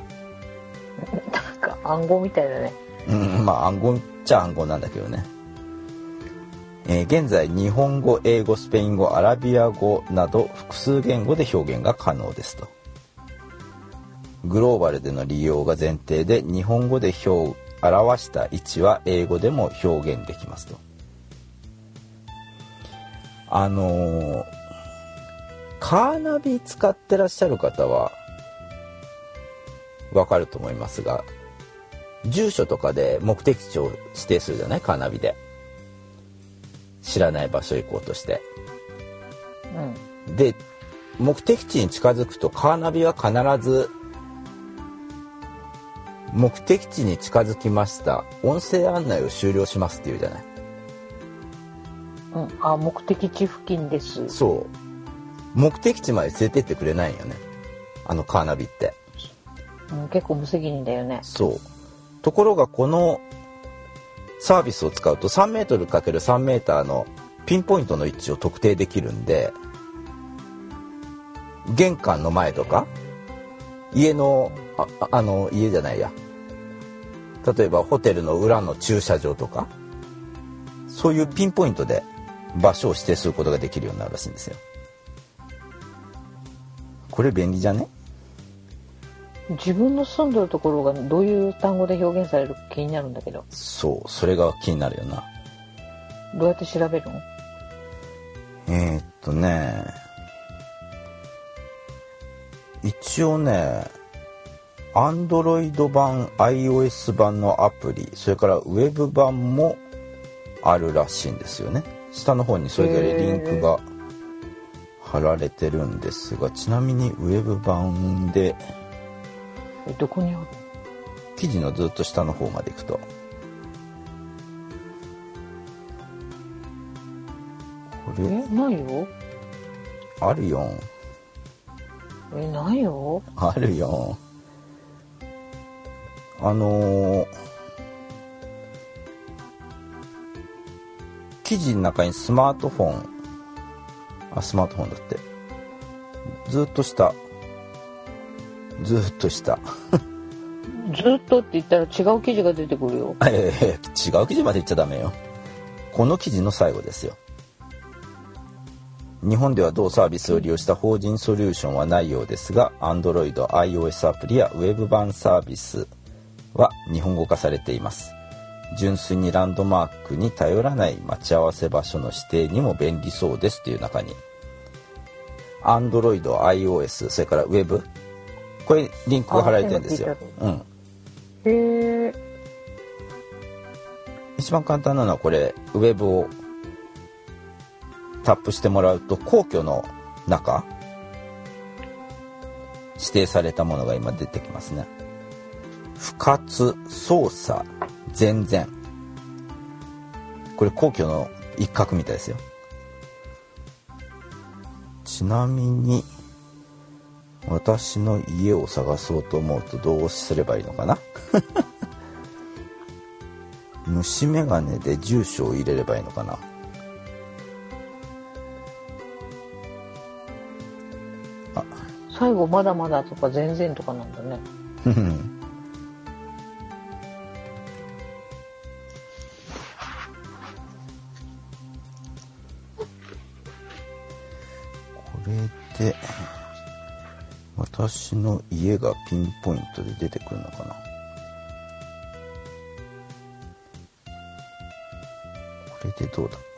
なんか暗号みたいだね。 うん、まあ暗号っちゃ暗号なんだけどね。 えー、現在日本語、英語、スペイン語、アラビア語など複数言語で表現が可能ですと。グローバルでの利用が前提で、日本語で表表した位置は英語でも表現できますと。あのー、カーナビ使ってらっしゃる方はわかると思いますが、住所とかで目的地を指定するじゃない、カーナビで。知らない場所行こうとして、うん、で目的地に近づくとカーナビは必ず目的地に近づきました、音声案内を終了しますって言うじゃない、 うん、あ、目的地付近です。 そう目的地まで連れてってくれないんよね、あのカーナビって、 うん、結構無責任だよね。 そうところがこのサービスを使うと さんメートルかけるさんメーターのピンポイントの位置を特定できるんで、玄関の前とか家の あ, あの家じゃないや例えばホテルの裏の駐車場とか、そういうピンポイントで場所を指定することができるようになるらしいんですよ。これ便利じゃね？ 自分の住んでるところがどういう単語で表現されるか気になるんだけど。 そう、それが気になるよな。 どうやって調べるの？ えー、っとね一応ね Android 版 iOS 版のアプリ、それからウェブ版もあるらしいんですよね。下の方にそれぞれリンクが貼られてるんですが、ちなみにウェブ版でどこにある？ 記事のずっと下の方まで行くと、これえ、ないよ。 あるよ。 え、ないよ。 あるよ。あのー、記事の中にスマートフォン、あ、スマートフォンだって。ずっと下。ずっと下。 ずっとって言ったら違う記事が出てくるよ。 ええ、違う記事まで言っちゃダメよ。この記事の最後ですよ。日本では同サービスを利用した法人ソリューションはないようですが、Android、iOS アプリやウェブ版サービスは日本語化されています。純粋にランドマークに頼らない待ち合わせ場所の指定にも便利そうですという中に、Android、iOS、それからウェブ、これリンクが貼られてるんですよ。うん。 へえ。 一番簡単なのはこれ、ウェブをタップしてもらうと皇居の中指定されたものが今出てきますね。不活、操作、全然。これ皇居の一角みたいですよ。ちなみに私の家を探そうと思うとどうすればいいのかな虫眼鏡で住所を入れればいいのかな。あ、 最後まだまだとか全然とかなんだね。 これで私の家がピンポイントで出てくるのかな。これでどうだ。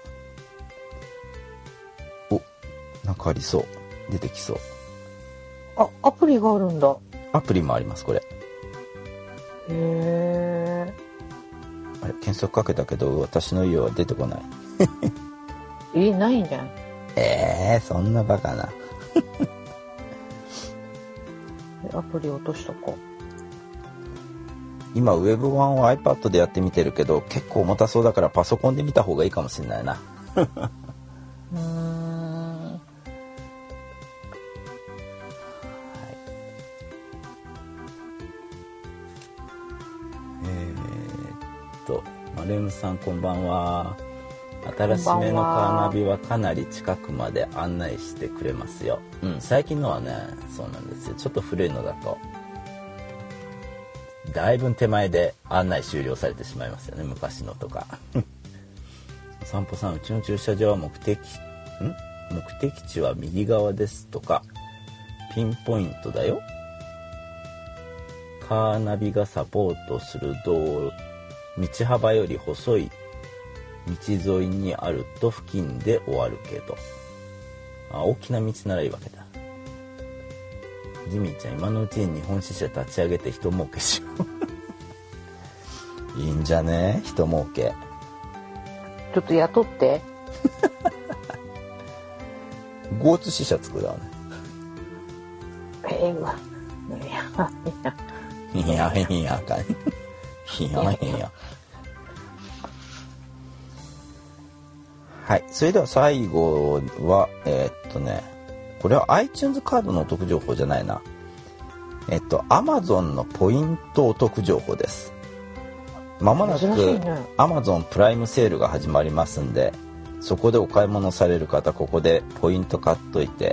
お、なんかありそう。出てきそう。 あ、アプリがあるんだ。 アプリもあります、これ。 へえ。 あれ、検索かけたけど私の家は出てこない。 え、ないんじゃん。 えー、そんなバカな。 アプリ落としとこう。 今ウェブ版を iPad でやってみてるけど結構重たそうだからパソコンで見た方がいいかもしれないな。 うーん、はい、 えー、っとマレムさんこんばんは。新しめのカーナビはかなり近くまで案内してくれますよ。うん、最近のはねそうなんですよ。ちょっと古いのだとだいぶ手前で案内終了されてしまいますよね、昔のとか。 散歩さん、うちの駐車場は目的ん目的地は右側ですとかピンポイントだよ。カーナビがサポートする道道幅より細い道沿いにあると付近で終わるけど、あ、大きな道ならいいわけだ。ジミーちゃん、今のうちに日本支社立ち上げて人儲けしよういいんじゃね、人儲け。 ちょっと雇ってゴーツ支社作らね。 えー、わいやいやいやかいいやいや。はい、それでは最後はえー、っとねこれは iTunes カードのお得情報じゃないな。えっと Amazon のポイントお得情報です。まもなく Amazon プライムセールが始まりますんで、そこでお買い物される方、ここでポイント買っといて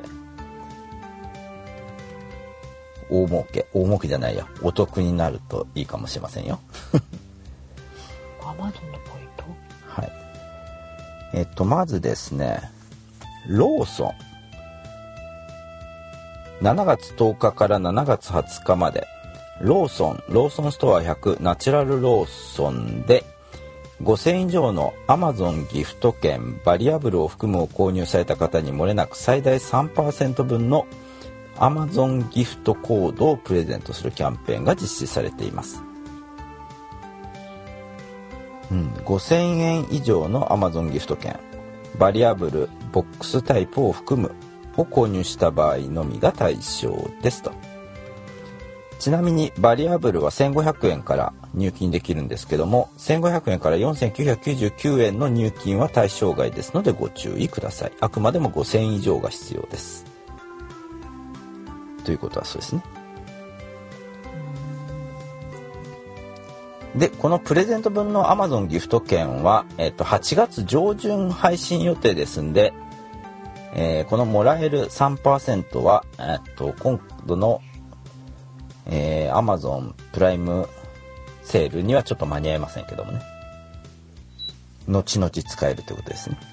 大儲け大儲けじゃないやお得になるといいかもしれませんよ Amazon のポイント、 はい。えっとまずですね、ローソンしちがつとおかからしちがつはつかまで、ローソンローソンストアひゃくナチュラルローソンでごせんえん以上の Amazon ギフト券バリアブルを含むを購入された方に漏れなく最大 さんパーセント 分の Amazon ギフトコードをプレゼントするキャンペーンが実施されています。うん、ごせんえん以上の Amazon ギフト券バリアブルボックスタイプを含むを購入した場合のみが対象ですと。ちなみにバリアブルはせんごひゃくえんから入金できるんですけども、せんごひゃくえんからよんせんきゅうひゃくきゅうじゅうきゅうえんの入金は対象外ですのでご注意ください。あくまでもごせんえん以上が必要です。ということはそうですね。で、このプレゼント分の Amazon ギフト券は、えっと、はちがつ上旬配信予定ですんで、えー、このもらえる さんパーセント は、えっと、今度の、えー、Amazon プライムセールにはちょっと間に合いませんけどもね。後々使えるということですね。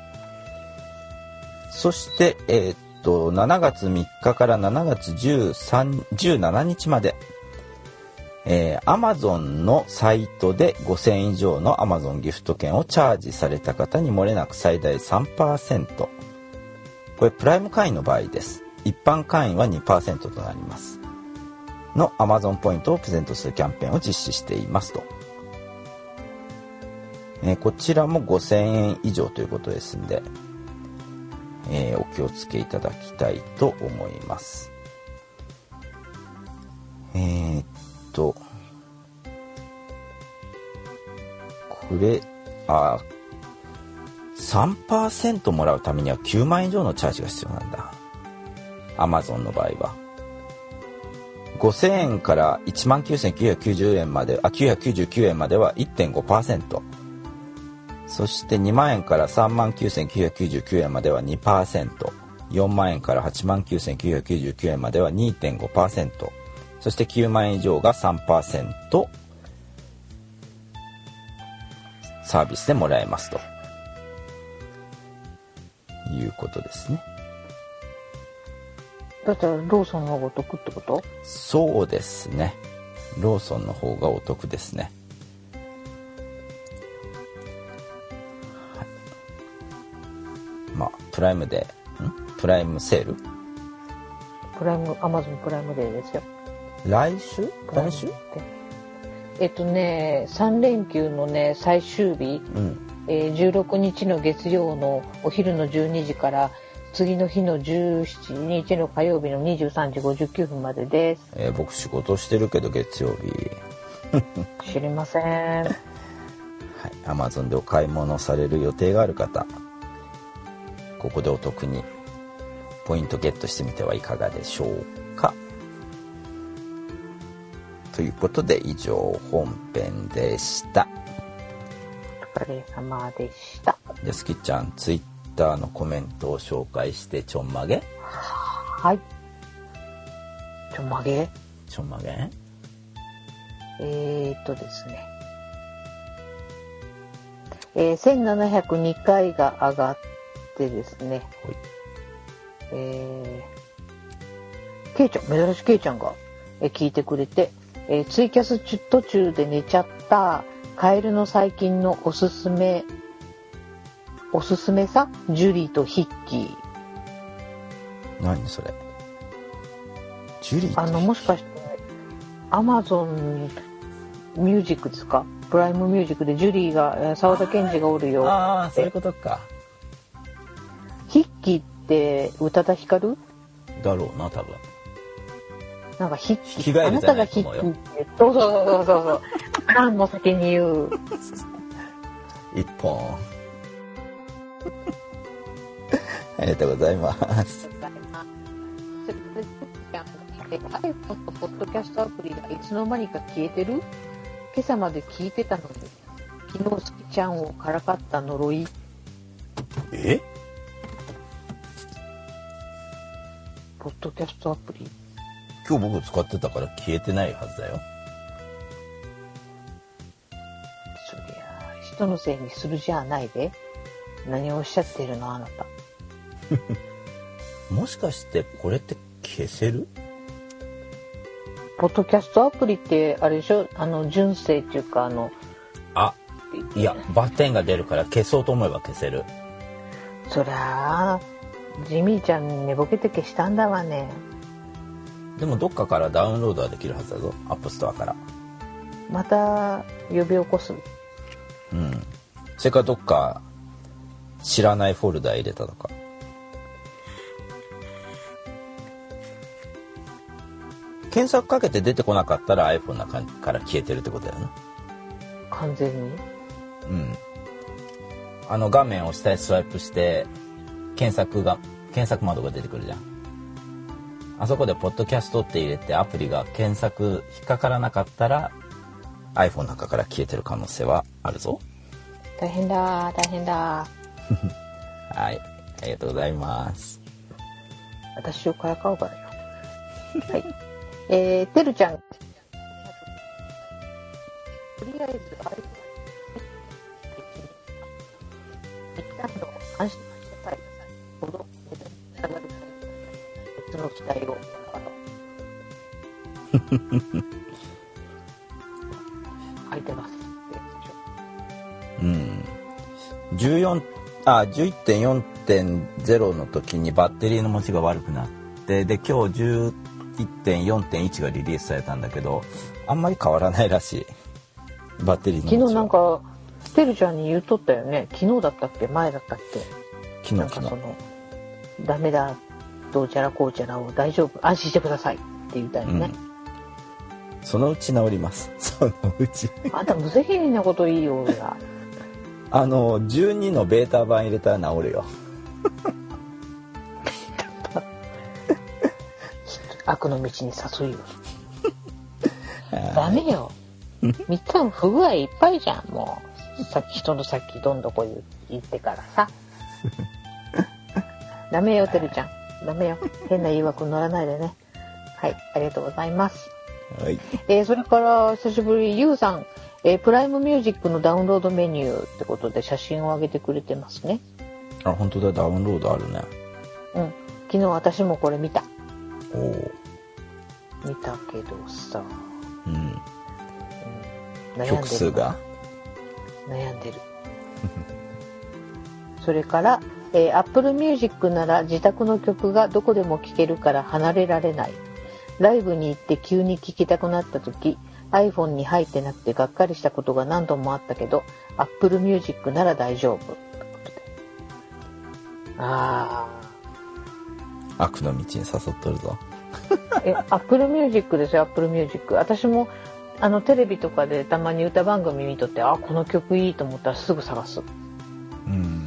そして、えー、っと、しちがつみっかからしちがつじゅうさん、じゅうしちにちまで、えー、Amazon のサイトでごせんえん以上の Amazon ギフト券をチャージされた方に漏れなく最大 さんパーセント。これプライム会員の場合です。一般会員は にパーセント となります。の Amazon ポイントをプレゼントするキャンペーンを実施していますと。えー、こちらもごせんえん以上ということですんで、えー、お気をつけいただきたいと思います。えー、っとこれあ さんパーセント もらうためにはきゅうまんえん以上のチャージが必要なんだ。 Amazon の場合はごせんえんから いちまんきゅうせんきゅうひゃくきゅうじゅうえんまであきゅうひゃくきゅうじゅうきゅうえんまでは いってんごパーセント、 そしてにまんえんからさんまんきゅうせんきゅうひゃくきゅうじゅうきゅうえんまでは にパーセント、 よんまんえんからはちまんきゅうせんきゅうひゃくきゅうじゅうきゅうえんまでは にてんごパーセント、 そしてきゅうまんえん以上が さんパーセント サービスでもらえますということですね。 だったらローソンの方がお得ってこと？ そうですね。ローソンの方がお得ですね。はい、まあプライムでんプライムセール？ プライムアマゾンプライムデーですよ。 来週？来週？ えっとねさん連休のね最終日、うんえー、じゅうろくにちの月曜のお昼のじゅうにじから次の日のじゅうしちにちの火曜日のにじゅうさんじごじゅうきゅうふんまでです。 えー、僕仕事してるけど月曜日知りません。はい、 Amazon でお買い物される予定がある方、ここでお得にポイントゲットしてみてはいかがでしょうか。ということで以上本編でした。 お疲れ様でした。 じゃあスキちゃんツイッターのコメントを紹介してちょんまげ。 はい。ちょんまげ。 ちょんまげ。 えーっとですね。 えー、せんななひゃくにかいが上がってですね、 はいえー、ケイちゃん、珍しいケイちゃんが、えー、聞いてくれて、えー、ツイキャス途中で寝ちゃったカエルの最近のおすすめおすすめさ、ジュリーとヒッキー。 何それ。ジュリーとあの、もしかしてアマゾンミュージックですか、プライムミュージックでジュリーが沢田研二がおるよ。 ああ、そういうことか。 ヒッキーって宇多田ヒカルだろうな、多分。 なんかヒッキー、 着替えあなるじゃないたがヒッキーってそうそうそうそうそう何も先に言う。 一本ありがとうございます。 iPhone とポッドキャストアプリがいつの間にか消えてる。今朝まで聞いてたのに昨日スキちゃんをからかった呪い。 え？ ポッドキャストアプリ今日僕使ってたから消えてないはずだよ。 そりゃ人のせいにするじゃないで。何をおっしゃってるのあなた。 もしかしてこれって消せる？ ポッドキャストアプリってあれでしょ、あの純正っていうかあのあ、いやバッテンが出るから消そうと思えば消せる。 そりゃあジミーちゃん寝ぼけて消したんだわね。 でもどっかからダウンロードはできるはずだぞ、アップストアから。 また呼び起こす。 うん。それからどっか知らないフォルダ入れたとか。検索かけて出てこなかったら iPhone の中から消えてるってことだよね。 完全に。 うん。あの画面を下へスワイプして検索が検索窓が出てくるじゃん。あそこでポッドキャストって入れてアプリが検索引っかからなかったら iPhone の中から消えてる可能性はあるぞ。 大変だ大変だ。 はい、ありがとうございます。 私をからかうからよ。はい。えー、てるちゃん。とりあえずあれ一旦の安心した際ほど下がる別の期待を書いてます。 うん。じゅうよんあ じゅういってんよんてんゼロ の時にバッテリーの持ちが悪くなってで今日 じゅういってんよんてんいち がリリースされたんだけどあんまり変わらないらしい。バッテリーの持ちは。 昨日なんかてるちゃんに言うとったよね。昨日だったっけ前だったっけ。 昨日なんかそのダメだどうちゃらこうちゃらを大丈夫安心してくださいって言ったよね、 うん、そのうち治ります。そのうちあんた無責任なこといいよや。 あのじゅうにのベータ版入れたら治るよ。 悪の道に誘いよ。ダメよ。みっつも不具合いっぱいじゃん。もうさっき人のさっきどんどこ言言ってからさ。ダメよてるちゃん。ダメよ。変な誘惑乗らないでね。はい、ありがとうございます。 はい。 えー、それから久しぶりゆうさん、えー、プライムミュージックのダウンロードメニューってことで写真を上げてくれてますね。 あ、本当だ、ダウンロードあるね。 うん。昨日私もこれ見た。 おお。 見たけどさ。 うん。 うん、悩んでる。 曲数が悩んでる。それから、えー、Apple Music なら自宅の曲がどこでも聴けるから離れられない。ライブに行って急に聴きたくなった時、iPhone に入ってなくてがっかりしたことが何度もあったけど、Apple Music なら大丈夫。ああ。悪の道に誘っとるぞ。 え、Apple Music ですよ、Apple Music。私もあのテレビとかでたまに歌番組見とって、あ、この曲いいと思ったらすぐ探す。 うん。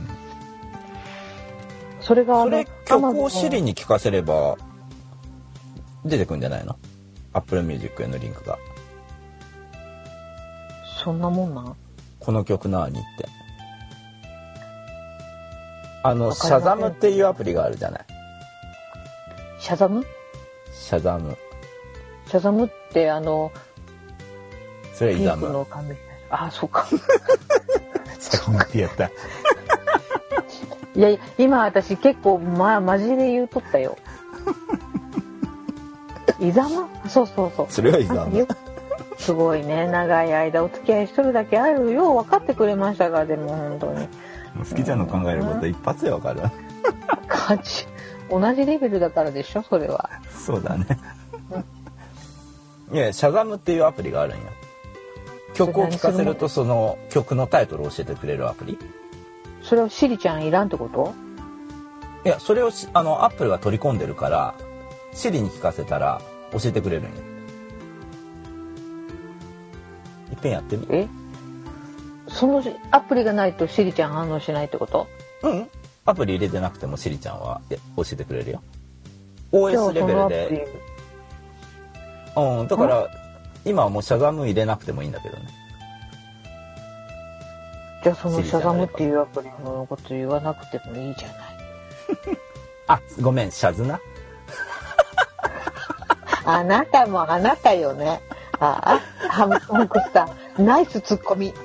それがあのそれ曲をシリに聞かせれば出てくるんじゃないの？ Apple Music へのリンクが。 そんなもんなん？ この曲なーにって。あのシャザムっていうアプリがあるじゃない。 シャザム？ シャザム。 シャザムってあのそれはイザム。 ピンクの髪。あ、そうか。 先に言ってやった。 いやいや、今私結構、まあ、マジで言うとったよ。イザマ？そうそうそう。 それはイザマ。 すごいね、長い間お付き合いしとるだけあるよ。分かってくれましたが、でも本当に。 好きちゃんの考えること一発で分かる。 感じ。同じレベルだからでしょ、それは。 そうだね。いや、シャザムっていうアプリがあるんよ。曲を聴かせるとその曲のタイトルを教えてくれるアプリ。 それをシリちゃんいらんってこと？ いや、それをあのアップルが取り込んでるからシリに聞かせたら教えてくれるんよ。いっぺんやってみ。 え？そのアプリがないとシリちゃん反応しないってこと？ うん。アプリ入れてなくてもシリちゃんは教えてくれるよ。オーエス レベルで。うん、だから今はもうシャザム入れなくてもいいんだけどね。 じゃあそのシャザムっていうアプリのこと言わなくてもいいじゃない。 あ、ごめん、シャズナ。 あなたもあなたよね。ああ、ハムコンクスター、ナイスツッコミ。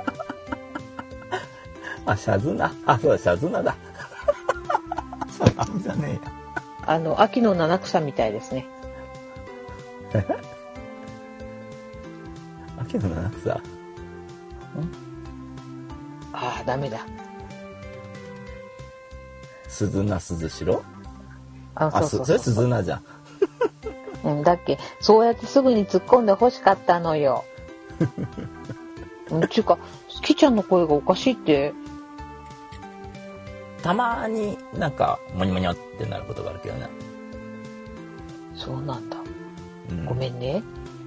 あ、シャズナ。あ、そうだ、シャズナだ。シャザムじゃねえや。 あの秋の七草みたいですね。 秋の七草。 ああ、ダメだ。 鈴菜鈴代。 あ、そうそうそう。 あ、それ鈴菜じゃん。 うん、だっけ、そうやってすぐに突っ込んで欲しかったのよ。うん、ちゅうか、好きちゃんの声がおかしいって。 たまになんかモニモニョってなることがあるけどね。 そうなんだ。 うん、 ごめんね。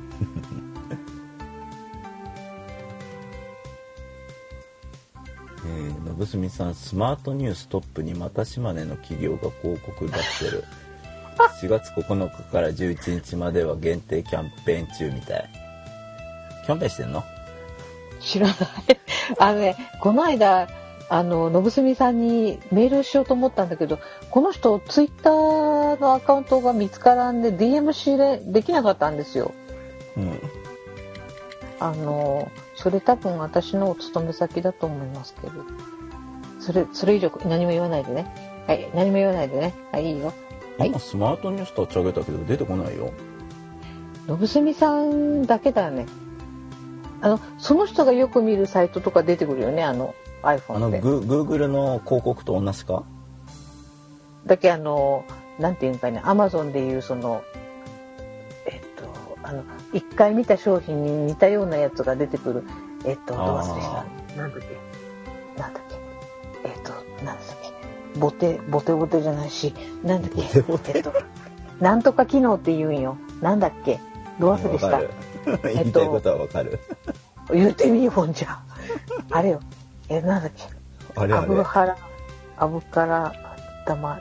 えー、のぶすみさん、スマートニューストップにまた島根の企業が広告出してる。しがつここのかからじゅういちにちまでは限定キャンペーン中みたい。キャンペーンしてんの？ 知らない。あのね、この間あののぶすみさんにメールしようと思ったんだけど、この人ツイッターのアカウントが見つからんで ディーエム しれできなかったんですよ。 うん。 あのそれ多分私のお勤め先だと思いますけど、それそれ以上何も言わないでね。はい、何も言わないでね。はい、いいよ。はい、 今スマートニュース立ち上げたけど出てこないよ。 のぶすみさんだけだね。あのその人がよく見るサイトとか出てくるよね、あの iPhone で。 あのグ Google の広告と同じか？ だけあのなんていうかね、Amazon でいうそのえっとあの一回見た商品に似たようなやつが出てくる。えっとどう忘れした。なんだっけなんだっけえっとなんだっけボテボテボテじゃないし、なんだっけボテボテえっとなんとか機能って言うんよ。なんだっけどう忘れした。 言いたいことはわかる。 言ってみようじゃん。あれよ。え、なんだっけ。 あれあれ。 アブハラ、アブカラ、たま、違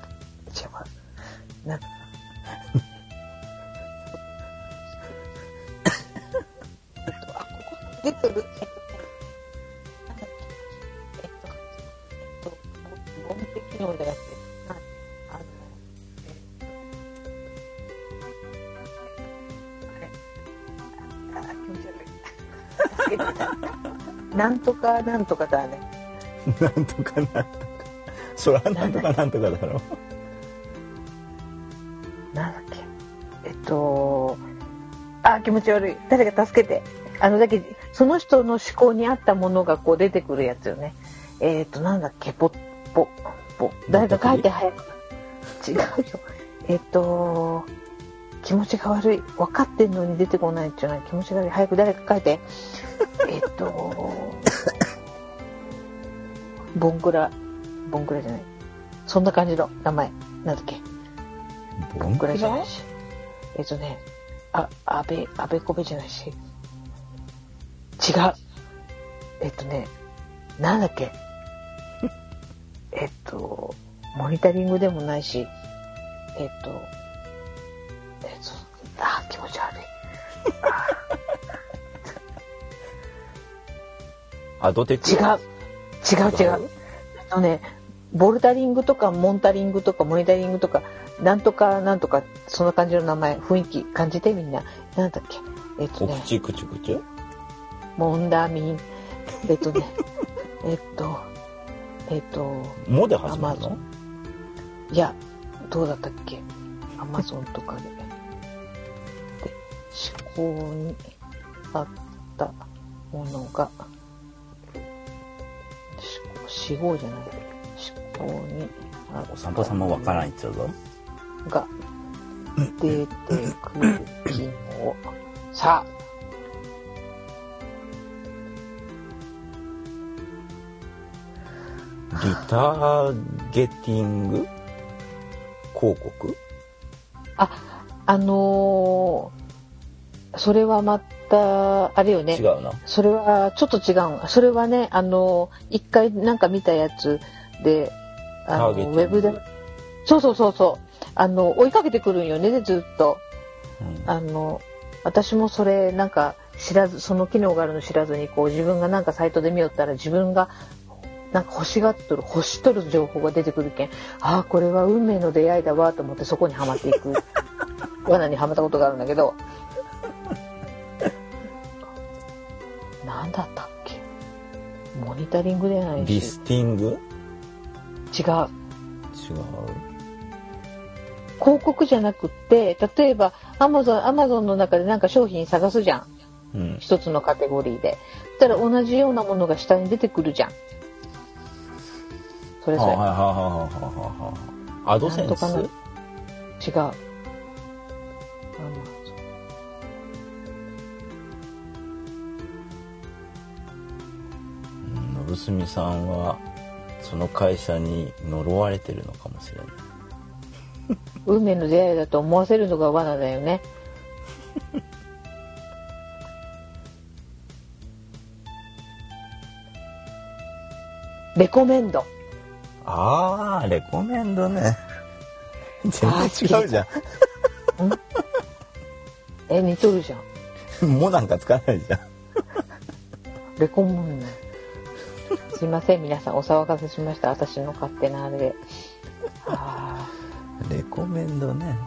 う。なんだ。えっと、あ、ここ出てる。なんだっけ。えっと、えっと、ボンテ機能じゃなくて、あの、なんとかなんとかだね。 なんとかなんとか。そらなんとかなんとかだろう。なんだっけ。えっと、あ、気持ち悪い。誰か助けて。あのだけその人の思考に合ったものがこう出てくるやつよね。えっとなんだっけ。ポポポ。誰か書いて早く。違うよ。えっと。気持ちが悪い。分かってんのに出てこないっていうのは気持ちが悪い。早く誰か書いて。えっとボンクラボンクラじゃない。そんな感じの名前なんだっけ。ボンクラじゃないし。えっとね、あアベアベコベじゃないし。違う。えっとね、なんだっけ。えっとモニタリングでもないし。えっと。あー気持ち悪い。 アドテク。 違う違う違う。あのね、ボルダリングとかモンタリングとかモニタリングとかなんとかなんとかそんな感じの名前雰囲気感じてみんな。なんだっけ。えっとね。 お口くちゅくちゅ。 モンダミン。えっとねえっとえっともで始まるの？ いや、どうだったっけ、アマゾンとかでで思考にあったものが死後じゃない思考にあったお散歩さんもわからんっちゃうぞが出てくる機能さあリターゲティング広告？ あ、あのー、それはまたあれよね。 違うな。 それはちょっと違う。それはね、あのー、一回なんか見たやつで、あのウェブで、そうそうそうそう、あの追いかけてくるんよね、ずっと。うん、あの私もそれなんか知らず、その機能があるの知らずにこう自分がなんかサイトで見よったら自分がなんか欲しがっとる欲しとる情報が出てくるけん、ああこれは運命の出会いだわと思ってそこにはまっていく罠にはまったことがあるんだけどなんだったっけ、モニタリングでないしリスティング？違う違う違う広告じゃなくって例えばアマゾンアマゾンの中でなんか商品探すじゃん、うん、一つのカテゴリーでそしたら同じようなものが下に出てくるじゃん。それぞれ。 アドセンス？ 違う。 のぶすみさんはその会社に呪われてるのかもしれない。 運命の出会いだと思わせるのが罠だよね。レコメンド。 ああ、レコメンドね。全然違うじゃん。 え、似とるじゃん。もうなんかつかないじゃん。 レコメンド。すいません、皆さんお騒がせしました。私の勝手なあれで。あレコメンドね。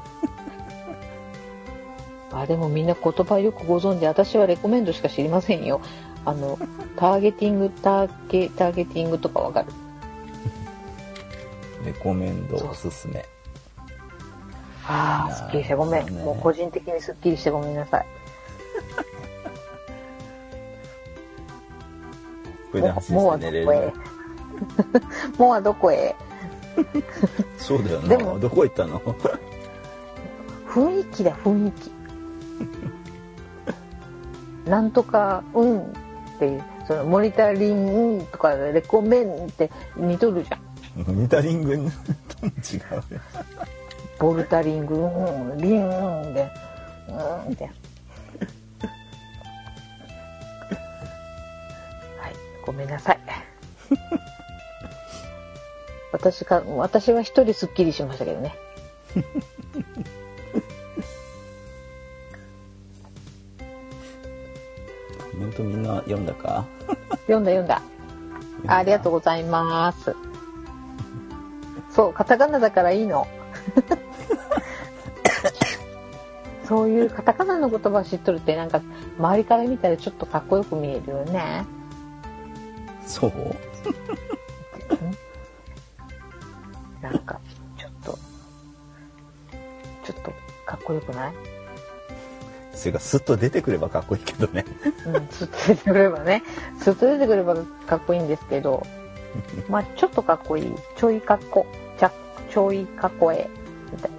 あ、でもみんな言葉よくご存知。私はレコメンドしか知りませんよ。あのターゲティングターゲターゲティングとかわかる？ レコメンドおすすめ。 ああ、すっきりしてごめん、ね、もう個人的にすっきりしてごめんなさい。 これで走って寝れる。 もうはどこへ？ そうだよな。 でもどこ行ったの？ 雰囲気だ雰囲気。なんとかうんっていうそのモニタリングとかレコメンって似とるじゃん。 モニタリングとも違う。 ボルタリングうんリンうんでうんって。はいごめんなさい。私か私は一人すっきりしましたけどね。 コメントみんな読んだか？ 読んだ読んだ。あ、ありがとうございます。そうカタカナだからいいの。そういうカタカナの言葉を知っとるってなんか周りから見たらちょっとかっこよく見えるよね。 そう？ なんかちょっとちょっとかっこよくない？ それがスッと出てくればかっこいいけどね。 うん、スッと出てくればね、スッと出てくればかっこいいんですけど、まあちょっとかっこいい、ちょいかっこ、ちゃちょいかっこえみたいな。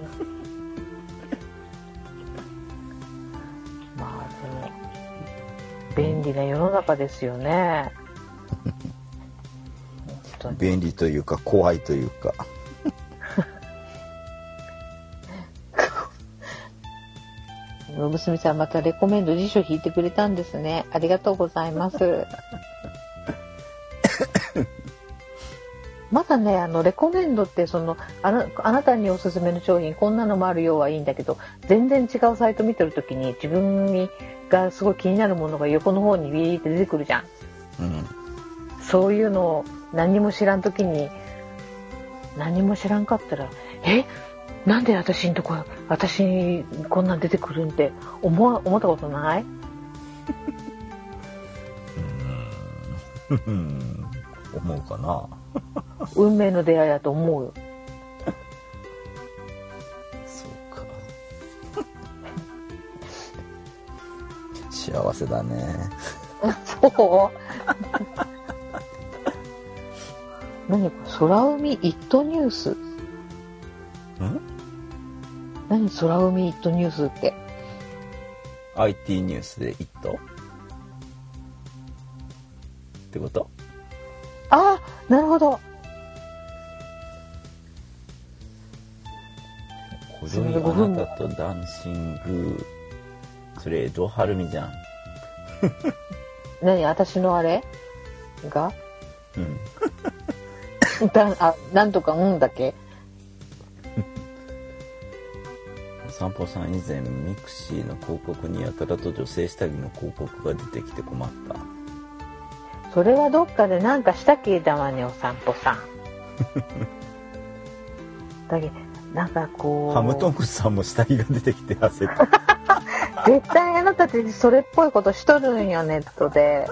まあでも便利な世の中ですよね。 便利というか怖いというか。 のぶすみさんまたレコメンド辞書引いてくれたんですね。ありがとうございます。まだねあのレコメンドってそのあな、あなたにおすすめの商品こんなのもあるよはいいんだけど、全然違うサイト見てるときに自分にがすごい気になるものが横の方にビーって出てくるじゃん。うん、そういうのを何も知らんときに何も知らんかったらえなんで私んとこ私にこんなん出てくるんって思わ思ったことない？ うん思うかな。 運命の出会いだと思うよ。 そうか。幸せだね。 そう何これ、空海イットニュース。 ん？ 何空海イットニュースって。 アイティー ニュースでイットってこと？ ああ、なるほど。 今宵あなたとダンシング。それ江戸晴美じゃん。 何、私のあれがうん。 だあ、なんとかうんだけ。 お散歩さん、以前ミクシーの広告にやたらと女性下着の広告が出てきて困った。 それはどっかでなんかしたけだわね、お散歩さん。だけなんかこうハムトンクスさんも下着が出てきて焦った。 絶対あなたたちそれっぽいことしとるんよ、ネットで。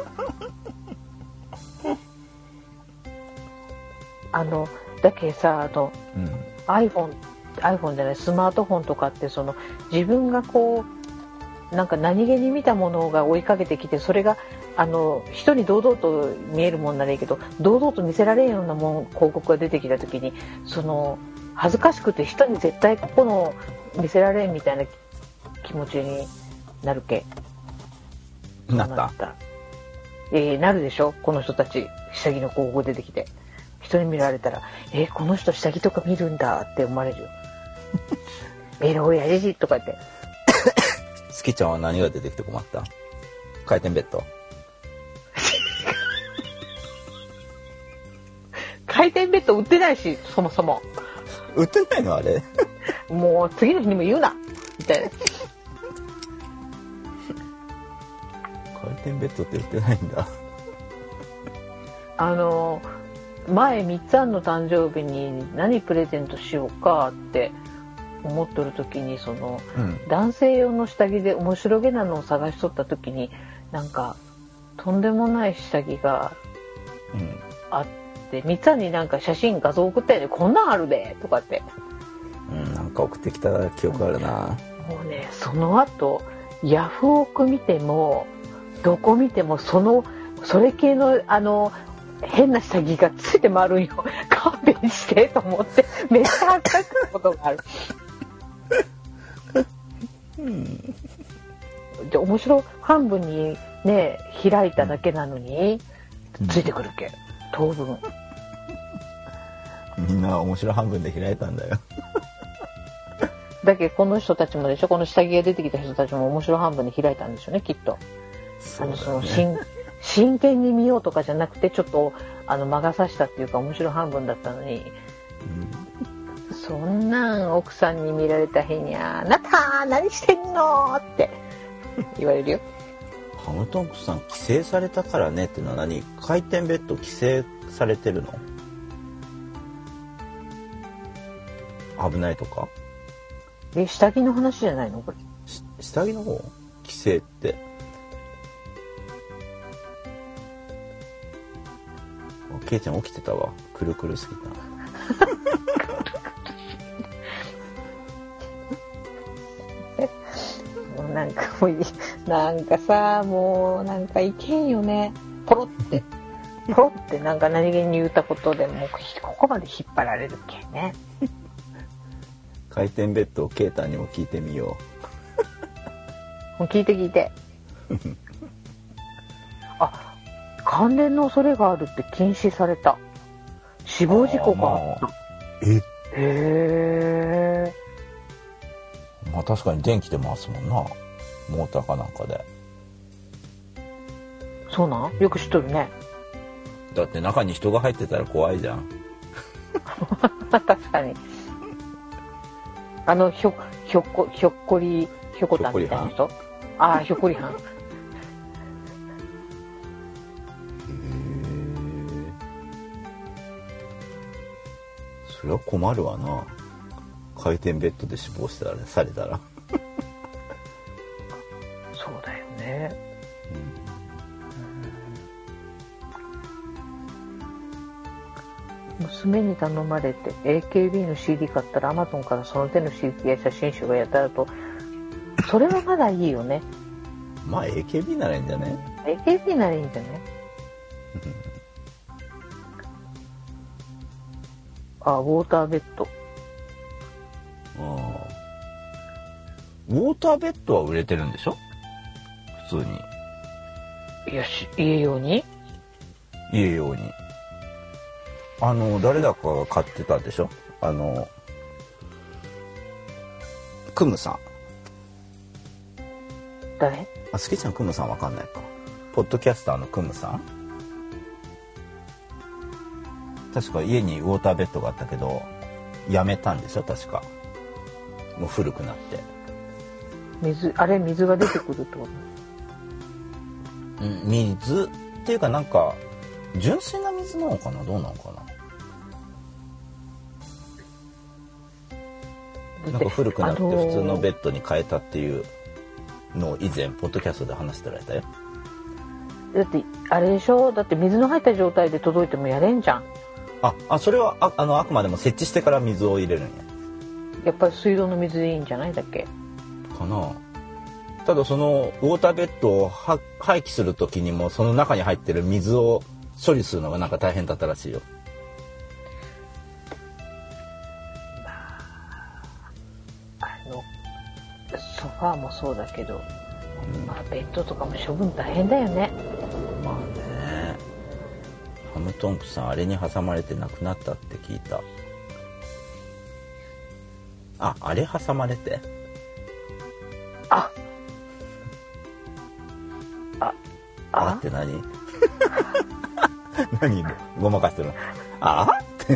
あのだけさ、あの、 うん、 iPhone iPhone じゃない、スマートフォンとかって、その自分がこうなんか何気に見たものが追いかけてきて、それがあの人に堂々と見えるもんならいいけど、堂々と見せられんようなもん広告が出てきた時に、その恥ずかしくて人に絶対ここの見せられんみたいな気持ちになるけ。 なった。 なった。えー、なるでしょ、この人たち。下着の広告出てきて人に見られたら、えー、この人下着とか見るんだって思われるよ。エロ親父とか言って。 スキちゃんは何が出てきて困った？回転ベッド。 回転ベッド売ってないし、そもそも。 売ってないのあれ？ もう次の日にも言うなみたいな。 回転ベッドって売ってないんだ。 あの前みっつあんの誕生日に何プレゼントしようかって思っとる時に、その、うん、男性用の下着で面白げなのを探しとった時に、なんかとんでもない下着があって、うん、みっつあんになんか写真画像送ったよね、こんなんあるでとかって、 うん、なんか送ってきた記憶あるな、 うん、もうね、その後ヤフオク見てもどこ見てもそのそれ系のあの変な下着がついて回るんよ。勘弁してと思ってめっちゃ恥ずかしいことがある。うん、で面白半分にね開いただけなのに、うん、ついてくるけ当分。 みんな面白半分で開いたんだよ。 だけどこの人たちもでしょ、この下着が出てきた人たちも面白半分で開いたんでしょうね、きっと。 そうだね、 あのその真真剣に見ようとかじゃなくて、ちょっとあの魔が差したっていうか面白半分だったのに、うん、そんなん奥さんに見られた日にゃ、あなた何してんのって言われるよ。 ハムトンクスさん規制されたからねってのは何？回転ベッド規制されてるの？危ないとか？ え、下着の話じゃないのこれ？ 下着の方？規制って。ケイちゃん起きてたわ。くるくるすぎた。 もうなんかもういい、なんかさ、もうなんかいけんよね。ポロってポロってなんか何気に言ったことでもうここまで引っ張られるけんね。 回転ベッドをケイタにも聞いてみよう。もう聞いて聞いて。あ。関連の恐れがあるって禁止された。死亡事故があった。 え？へえ。 まあ確かに電気で回すもんな。モーターかなんかで。 そうなん？よく知っとるね。 だって中に人が入ってたら怖いじゃん。 確かに。あのひょひょっこひょっこりひょこたんみたいな人。ああ、ひょっこりはん。 それは困るわな。回転ベッドで死亡したらされたら。 そうだよね。 娘に頼まれて エーケービー の シーディー 買ったら Amazon からその手の シーディー や写真集がやたらと、それはまだいいよね。 まあ エーケービー ならいいんじゃね。 エーケービー ならいいんじゃない？あ、ウォーターベッド。 あウォーターベッドは売れてるんでしょ普通に。 いやし、家用に家用に。あの誰だかが買ってたでしょ。あのクムさん。 誰？ あ、スキちゃんクムさんわかんないか。ポッドキャスターのクムさん。確か家にウォーターベッドがあったけどやめたんでしょ確か。もう古くなって。 水、あれ水が出てくるってこと？ うん、水っていうかなんか純粋な水なのかなどうなのかな。なんか古くなって普通のベッドに変えたっていうのを以前ポッドキャストで話してられたよ。 だってあれでしょ、だって水の入った状態で届いてもやれんじゃん。 ああ、それは あ, あのあくまでも設置してから水を入れるんや。 やっぱり水道の水でいいんじゃないだっけかな。ただそのウォーターベッドをは廃棄する時にもその中に入ってる水を処理するのがなんか大変だったらしいよ。 あのソファーもそうだけど、うんまあ、ベッドとかも処分大変だよね。 まあね。ハムトンクさんあれに挟まれて亡くなったって聞いた。あ、あれ挟まれて。 あああって何何ごまかしてるの。あって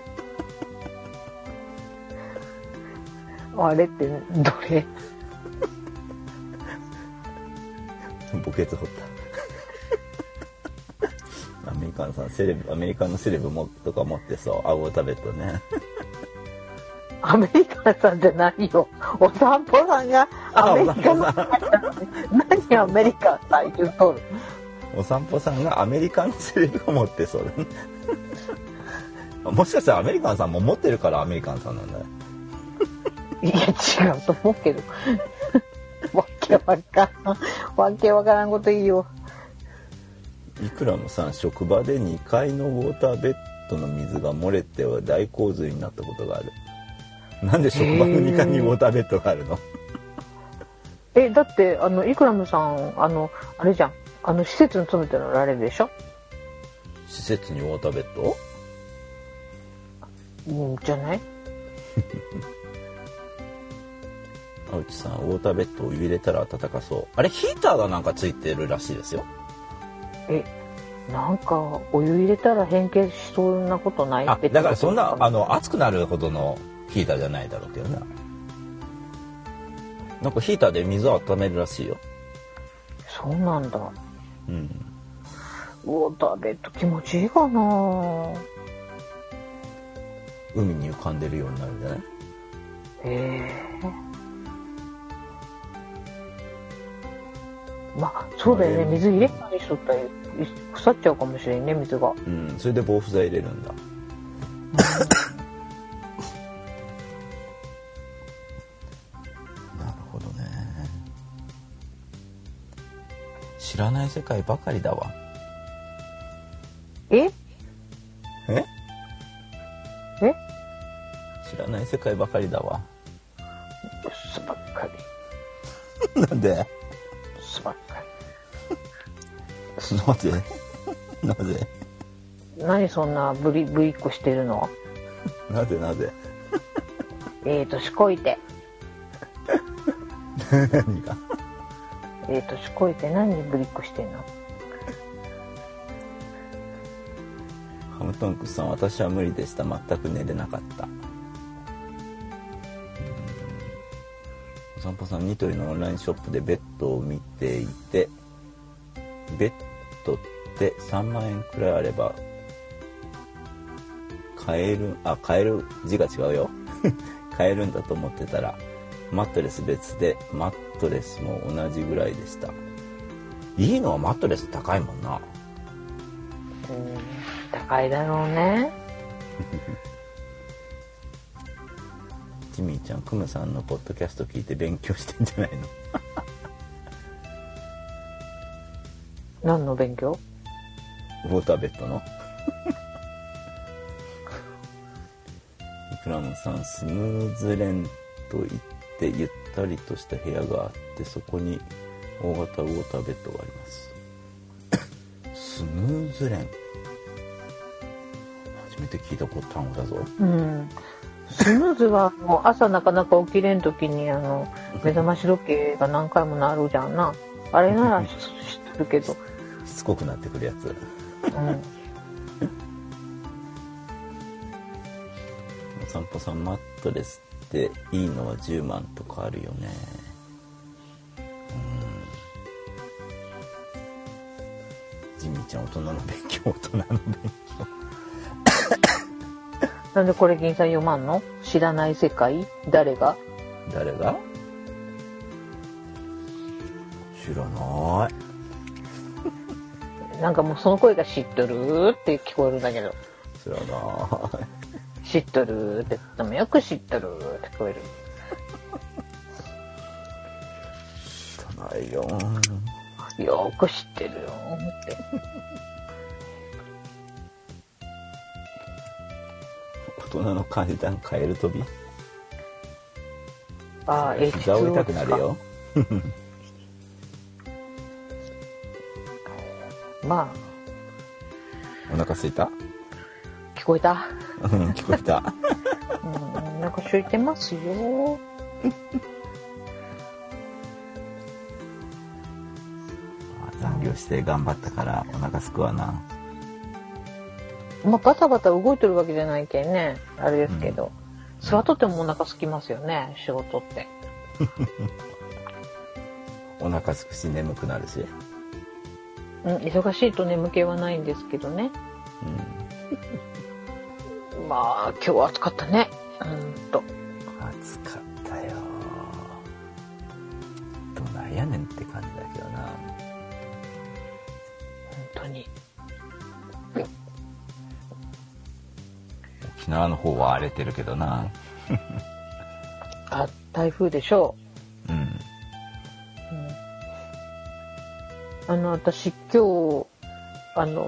あれってどれ？ 墓穴掘った。アメリカンさんセレブ、アメリカンのセレブもとか持ってそう、あウォーターベッドね。 アメリカンさんじゃないよ。お散歩さんがアメリカンさん。何アメリカンさん言うとる。 お散歩さんがアメリカンのセレブを持ってそうだね。もしかしたらアメリカンさんも持ってるからアメリカンさんなんだよ。 いや違うと思うけど。わけわからん。わけわからんこと言いよ。 いくらもさん職場でにかいのウォーターベッドの水が漏れては大洪水になったことがある。なんで職場のにかいにウォーターベッドがあるの？ えだってあのイクラムさんあのあれじゃん、あの施設に勤めてられるでしょ。 施設にウォーターベッド？ うんじゃない？ あうちさんウォーターベッドを入れたら暖かそう。あれヒーターがなんかついてるらしいですよ。 えなんかお湯入れたら変形しそうなことない？ あだからそんなあの熱くなるほどのヒーターじゃないだろうけどな。なんかヒーターで水を温めるらしいよ。 そうなんだ。 うん。 ウォーターベッド気持ちいいかな。 海に浮かんでるようになるんじゃない？ へえ。まあそうだよね、水入れっぱにしとったら腐っちゃうかもしれんね水が。 うん、それで防腐剤入れるんだ。なるほどね。知らない世界ばかりだわ。 え？ え？ え？ 知らない世界ばかりだわ。 嘘ばっかり。なんで？ 嘘ばっかなぜ？なぜ？ 何そんなぶりぶりっこしてるの？ なぜなぜ？ えーとしこいて。 何が？ えーとしこいて何ぶりっこしてんの？ ハムトンクさん私は無理でした。全く寝れなかった。お散歩さんニトリのオンラインショップでベッドを見ていて、ベッドってさんまんえんくらいあれば買える、あ買える字が違うよ買えるんだと思ってたらマットレス別でマットレスも同じぐらいでした。いいのはマットレス高いもんな。 うん高いだろうね。 ジミーちゃん、クムさんのポッドキャスト聞いて勉強してんじゃないの？ 何の勉強？ ウォーターベッドの。クラムさん、スムーズレンといってゆったりとした部屋があって、そこに大型ウォーターベッドがあります。スムーズレン、初めて聞いた単語だぞ。 うん。スムーズはもう朝なかなか起きれん時にあの目覚まし時計が何回も鳴るじゃんな。あれなら知ってるけど。 しつこくなってくるやつ。 うん。 お散歩さん、マットレスっていいのはじゅうまんとかあるよね。うん。ジミーちゃん、大人の勉強、大人の勉強。 なんでこれ銀さん読まんの？知らない世界？誰が？ 誰が？知らない。 なんかもうその声が知っとるって聞こえるんだけど。 知らない。 知っとるってでもよく知っとるって聞こえる。 知らないよ。 よく知ってるよって。 大人の階段カエル跳び。 ああ、 膝折りたくなるよ。 まお腹空いた？ あ聞こえた。 うん、聞こえた。 うん、お腹空いてますよ。 残業して頑張ったからお腹すくわな。 まあバタバタ動いてるわけじゃないけんね、あれですけど、うん、座っとってもお腹空きますよね、仕事って。 お腹すくし眠くなるし。 うん、忙しいと眠気はないんですけどね。うん、まあ今日は暑かったね。うんと。 暑かったよ。どないやねんって感じだけどな。 本当に。 沖縄の方は荒れてるけどな。 あ、台風でしょう。 うん。 うん、あの私今日あの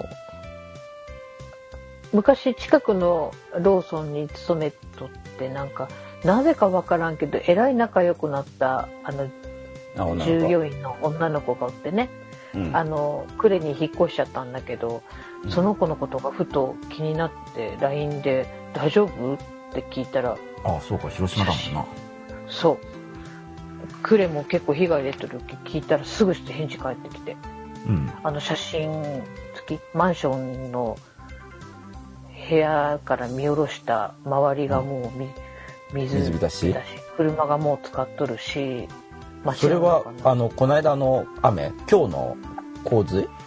昔近くのローソンに勤めとって、なんかなぜかわからんけどえらい仲良くなったあの従業員の女の子がおってね、うん、あの呉に引っ越しちゃったんだけど、うん、その子のことがふと気になって ライン で大丈夫って聞いたら、 ああそうか、広島だもんな。 そう呉も結構被害出てるって聞いたらすぐして返事返ってきて、うん、あの写真付きマンションの部屋から見下ろした周りがもうみ、うん、水浸しだし、 車がもう使っとるし、 それはあのこの間の雨、今日の洪水？違う、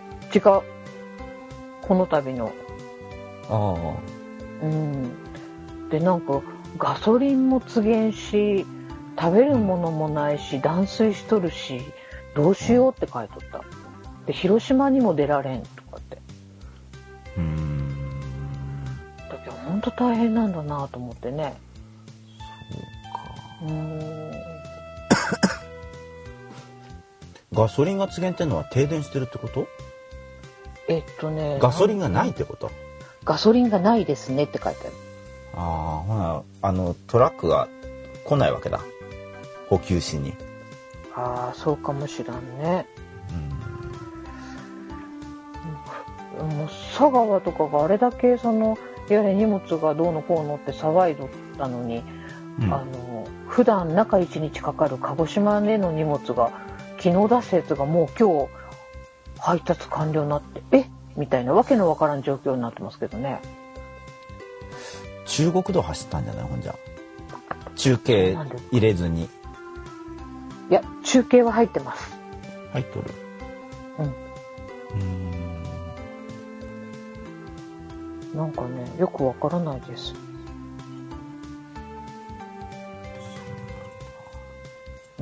この度の。 ああ、 うん。でなんかガソリンもつげんし、食べるものもないし、断水しとるし、どうしようって書いとった。で広島にも出られんとかって。 うーん。 だけど本当大変なんだなと思ってね。 そうか。 うーん。 ガソリンがつげんってのは停電してるってこと？ えっとね。 ガソリンがないってこと？ ガソリンがないですねって書いてある。 ああ、ほなあのトラックが来ないわけだ。補給しに。 ああ、そうかもしらんね。うん。もう佐川とかがあれだけそのやれ荷物がどうのこうのって騒いどったのに、うん、あの普段中いちにちかかる鹿児島での荷物が昨日出すやつがもう今日配達完了になってえみたいなわけのわからん状況になってますけどね。 中国道走ったんじゃない？ほんじゃ中継入れずに。 いや中継は入ってます。 入っとる。 うん。 うーん。 なんかねよくわからないです。うん。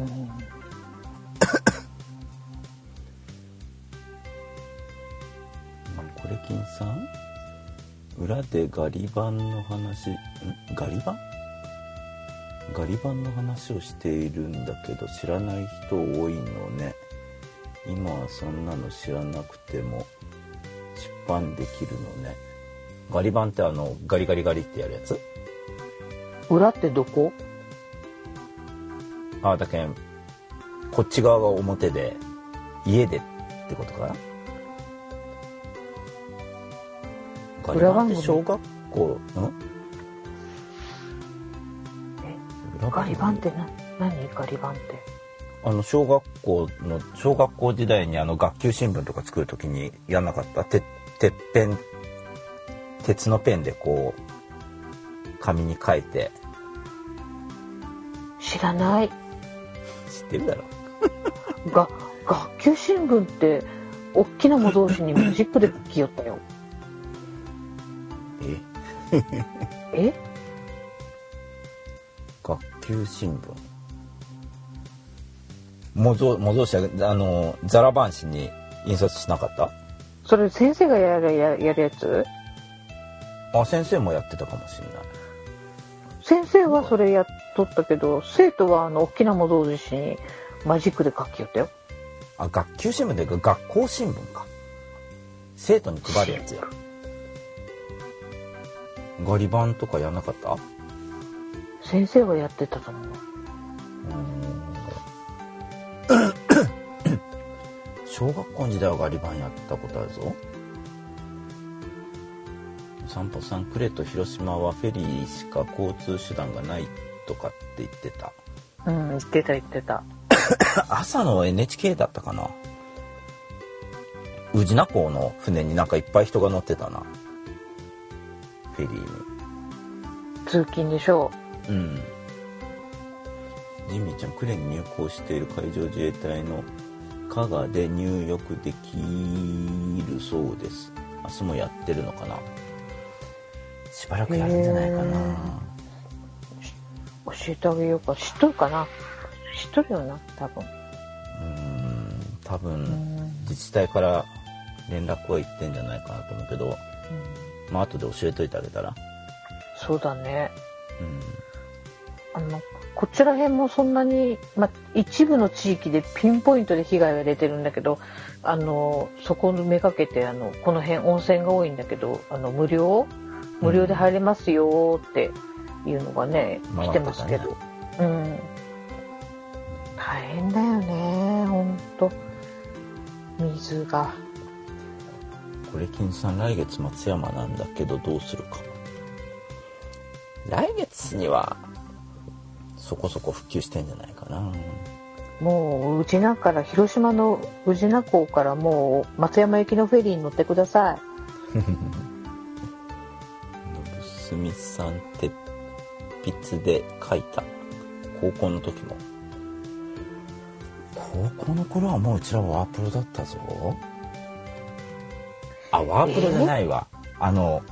これ金さん、占裏でガリ版の話、んガリ版ガリ版の話をしているんだけど知らない人多いのね。今はそんなの知らなくても出版できるのね。ガリ版ってあのガリガリガリってやるやつ？ 裏ってどこ？ ああ、だけんこっち側が表で家でってことかな。ガリ版って小学校ん？ えガリ版ってな何？ガリ版ってあの小学校の小学校時代にあの学級新聞とか作るときにやんなかった？ててっぺん鉄のペンでこう紙に書いて。 知らない。 知ってるだろ。 が学級新聞って大きな文字にマジックで書きよったよ。 ええ学級新聞模造模造紙あのザラ版紙に印刷しなかった？ それ先生がやる や, やるやつ？ あ、先生もやってたかもしれない。 先生はそれやっとったけど生徒はあの大きな模造紙にマジックで書きよったよ。 あ、学級新聞で学校新聞か。生徒に配るやつや。ガリ版とかやんなかった？ 先生はやってたと思う。 うーん小学校の時代はガリ版やったことあるぞ。散歩さん、呉と広島はフェリーしか交通手段がないとかって言ってた。 うん、言ってた言ってた。 朝の エヌエイチケー だったかな。宇品港の船になんかいっぱい人が乗ってたな。フェリーに。 通勤でしょう。うん。ジミーちゃん、呉に入港している海上自衛隊の加賀で入浴できるそうです。明日もやってるのかな。しばらくやるんじゃないかな。 教えてあげようか。知っとるかな。知っとるよな、多分。 うーん、多分自治体から連絡は行ってんじゃないかなと思うけど、うん、まあ後で教えといてあげたら。 そうだね。 うん。 あのこちら辺もそんなに、まあ、一部の地域でピンポイントで被害が出てるんだけど、あのそこをめがけてあのこの辺温泉が多いんだけど、あの無料無料で入れますよっていうのがね、うん、来てますけど、ね、うん、大変だよね、ほんと水が。 これ金さん、来月松山なんだけどどうするか。来月にはそこそこ復旧してんじゃないかな。 もう宇品から広島の宇品港からもう松山行きのフェリーに乗ってください。 すみさん、鉄筆で書いた。高校の時も。高校の頃はもううちらワープロだったぞ。あ、ワープロじゃないわ。えー、あの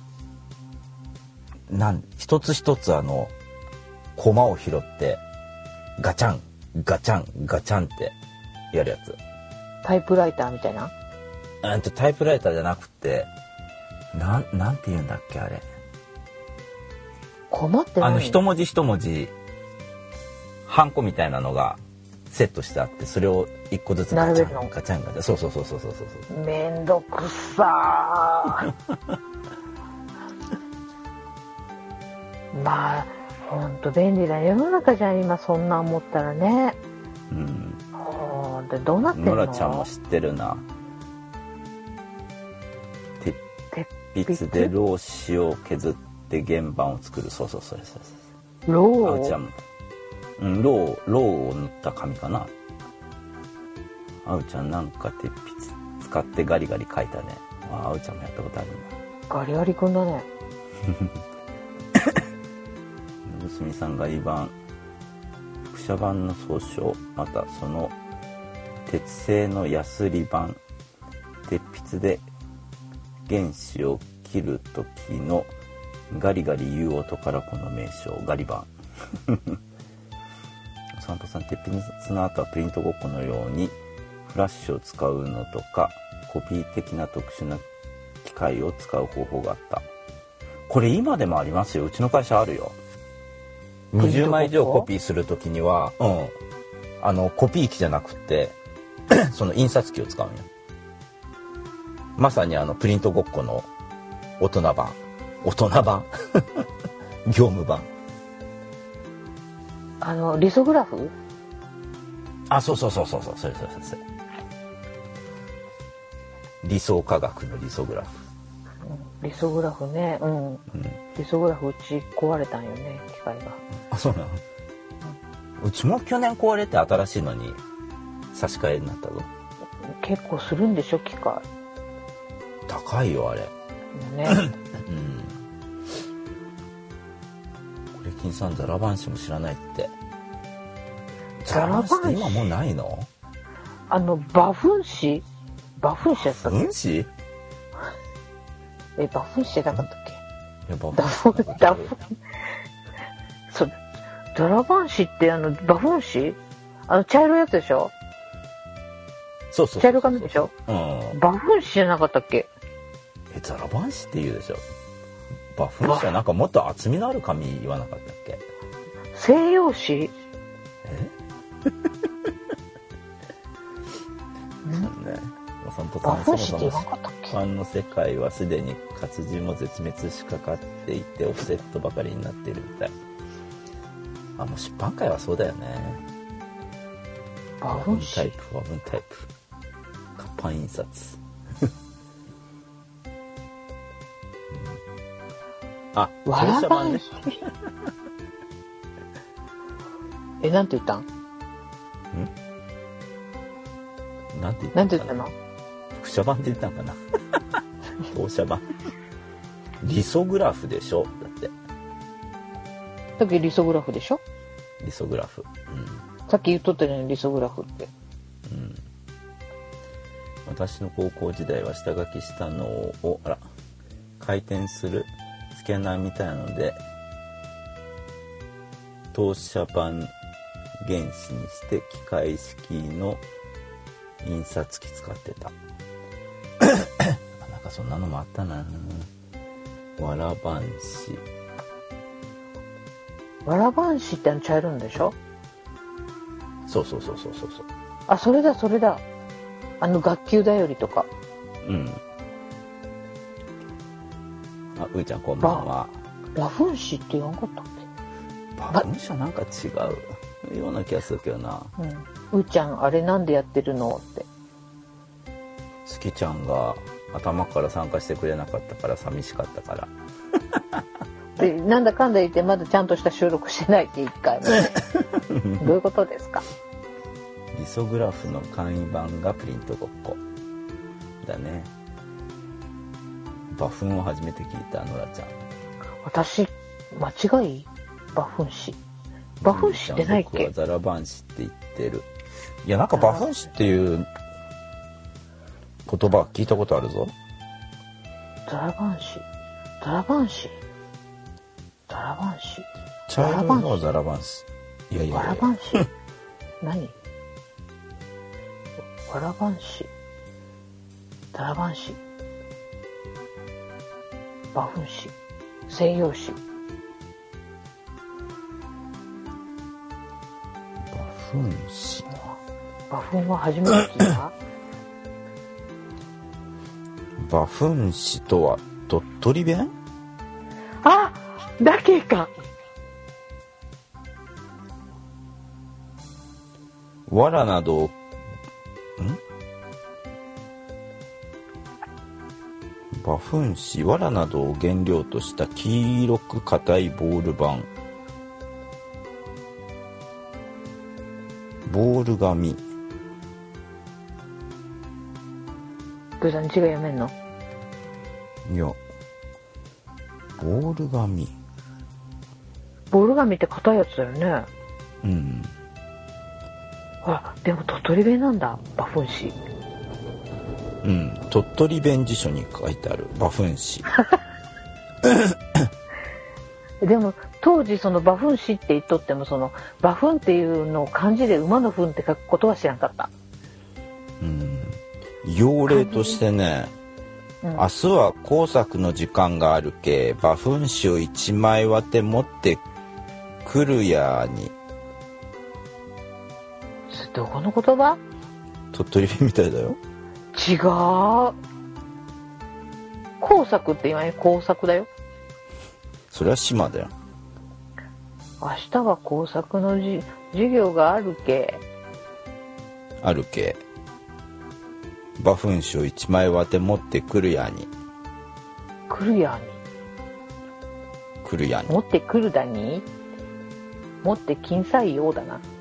なん一つ一つあのコマを拾ってガチャンガチャンガチャンってやるやつ。 タイプライターみたいな。 あとタイプライターじゃなくてなんなんて言うんだっけあれ。 コマって何？ あの一文字一文字ハンコみたいなのがセットしてあって、それを一個ずつガチャンガチャンガチャン。そうそうそうそうそうそう。 めんどくさー。まあほんと便利な世の中じゃん今、そんな思ったらね。 うん。 ほんでどうなってんの？ ノラちゃんも知ってるな。鉄筆でロー紙を削って原版を作る。そうそうそうそうそう。 ロー？ あうちゃんも。うん、ローローを塗った紙かな。あうちゃんなんか鉄筆使ってガリガリ書いたね。ああうちゃんもやったことあるんだ。 ガリガリ君だね。 娘さんがリ版、複写版の総称、またその鉄製のヤスリ版、鉄筆で原子を切る時のガリガリいう音からこの名称ガリ版。サンタさん、鉄筆の後はプリントごっこのようにフラッシュを使うのとかコピー的な特殊な機械を使う方法があった。 これ今でもありますよ。うちの会社あるよ。にじゅうまい以上コピーするときには、うん、あのコピー機じゃなくてその印刷機を使うんよ。まさにあのプリントごっこの大人版、大人版業務版。 あのリソグラフ？ あ、そうそうそうそうそう、それそれそれ。理想科学のリソグラフ。 うん、リソグラフね、うん、うん。リソグラフうち壊れたんよね、機械が。 あ、そうなの。うん、うちも去年壊れて新しいのに差し替えになったぞ。 結構するんでしょ、機械。 高いよあれ。 ね。 うん。これ金さんザラバンシも知らないって。ザラバンシって今もうないの？ あのバフン紙？バフン紙やったっけ？ バフン紙？ え、バフン紙じゃなかったっけ？ いや、バフン紙。ダフン。そう、ザラバン紙ってあのバフン紙？あの茶色いやつでしょ？ そうそうそうそう。 茶色紙でしょ？ うん。 バフン紙じゃなかったっけ？ え、ザラバン紙って言うでしょ。バフン紙はなんかもっと厚みのある紙言わなかったっけ？ 西洋紙？ え？そうね。お散歩さん、そもそもファンの世界はすでに活字も絶滅しかかっていてオフセットばかりになっているみたい。あ、もう出版界はそうだよね。 バフンタイプ、和文タイプ、活版印刷。あ、 わらばん紙。え、なんて言ったん？ん？ なんて言ったなんて言ったの？ 複写版って言ったんかな。放射版。リソグラフでしょ。だって。 さっきリソグラフでしょ？ リソグラフ。 うん。さっき言っとったよね、リソグラフって。 うん。私の高校時代は下書きしたのをあら回転するスキャナーみたいなので投射版原子にして機械式の印刷機使ってた。なんかそんなのもあったな。わらばん紙。 わらばん紙ってあの茶色いんでしょ？ そうそうそうそうそうそう。 あ、それだそれだ。あの学級だよりとか。 うん。あ、うーちゃんこんばんは。 バフン紙って言わんかったっけ？ バフン紙はなんか違うような気がするけどな。 うん。うーちゃんあれなんでやってるのって。 好きちゃんが頭から参加してくれなかったから寂しかったから。 でなんだかんだ言ってまだちゃんとした収録してないって一回もね。どういうことですか？ リソグラフの簡易版がプリントごっこだね。バフンを初めて聞いたノラちゃん。 私間違い？バフン紙。バフン紙ってないっけ？ 僕はザラバン紙って言ってる。いやなんかバフン紙っていう言葉聞いたことあるぞ。 ザラバン紙。ザラバン紙。ザラバン紙。 茶色いのはザラバン紙。いやいやいや。 わらばん紙。何？わらばん紙。ザラバン紙。バフン紙。西洋紙。 バフン紙。 バフンは初めて聞いた？ バフン紙とは鳥取弁？ あ、だけか。 藁などをんバフン紙、藁などを原料とした黄色く硬いボール板。ボール紙。 どうしたん？字が読めんの？ いや、ボール紙。 ボール紙って硬いやつだよね。 うん。 あ、でも鳥取弁なんだ、バフン紙。 うん、鳥取弁辞書に書いてあるバフン紙。 でも当時そのバフン紙って言っとってもそのバフンっていうのを漢字で馬の糞って書くことは知らなかった。 うん。用例としてね、 うん、 明日は工作の時間があるけ、馬糞紙いちまいわて持ってくるやに。 どこの言葉？ 鳥取弁みたいだよ。 違う。工作って今ね、工作だよ。 それは島だよ。 明日は工作のじ授業があるけ。 あるけ。馬糞紙いちまいわて持ってくるやに。 来るやに。 来るやに。 持ってくるだに。持って金彩ようだな。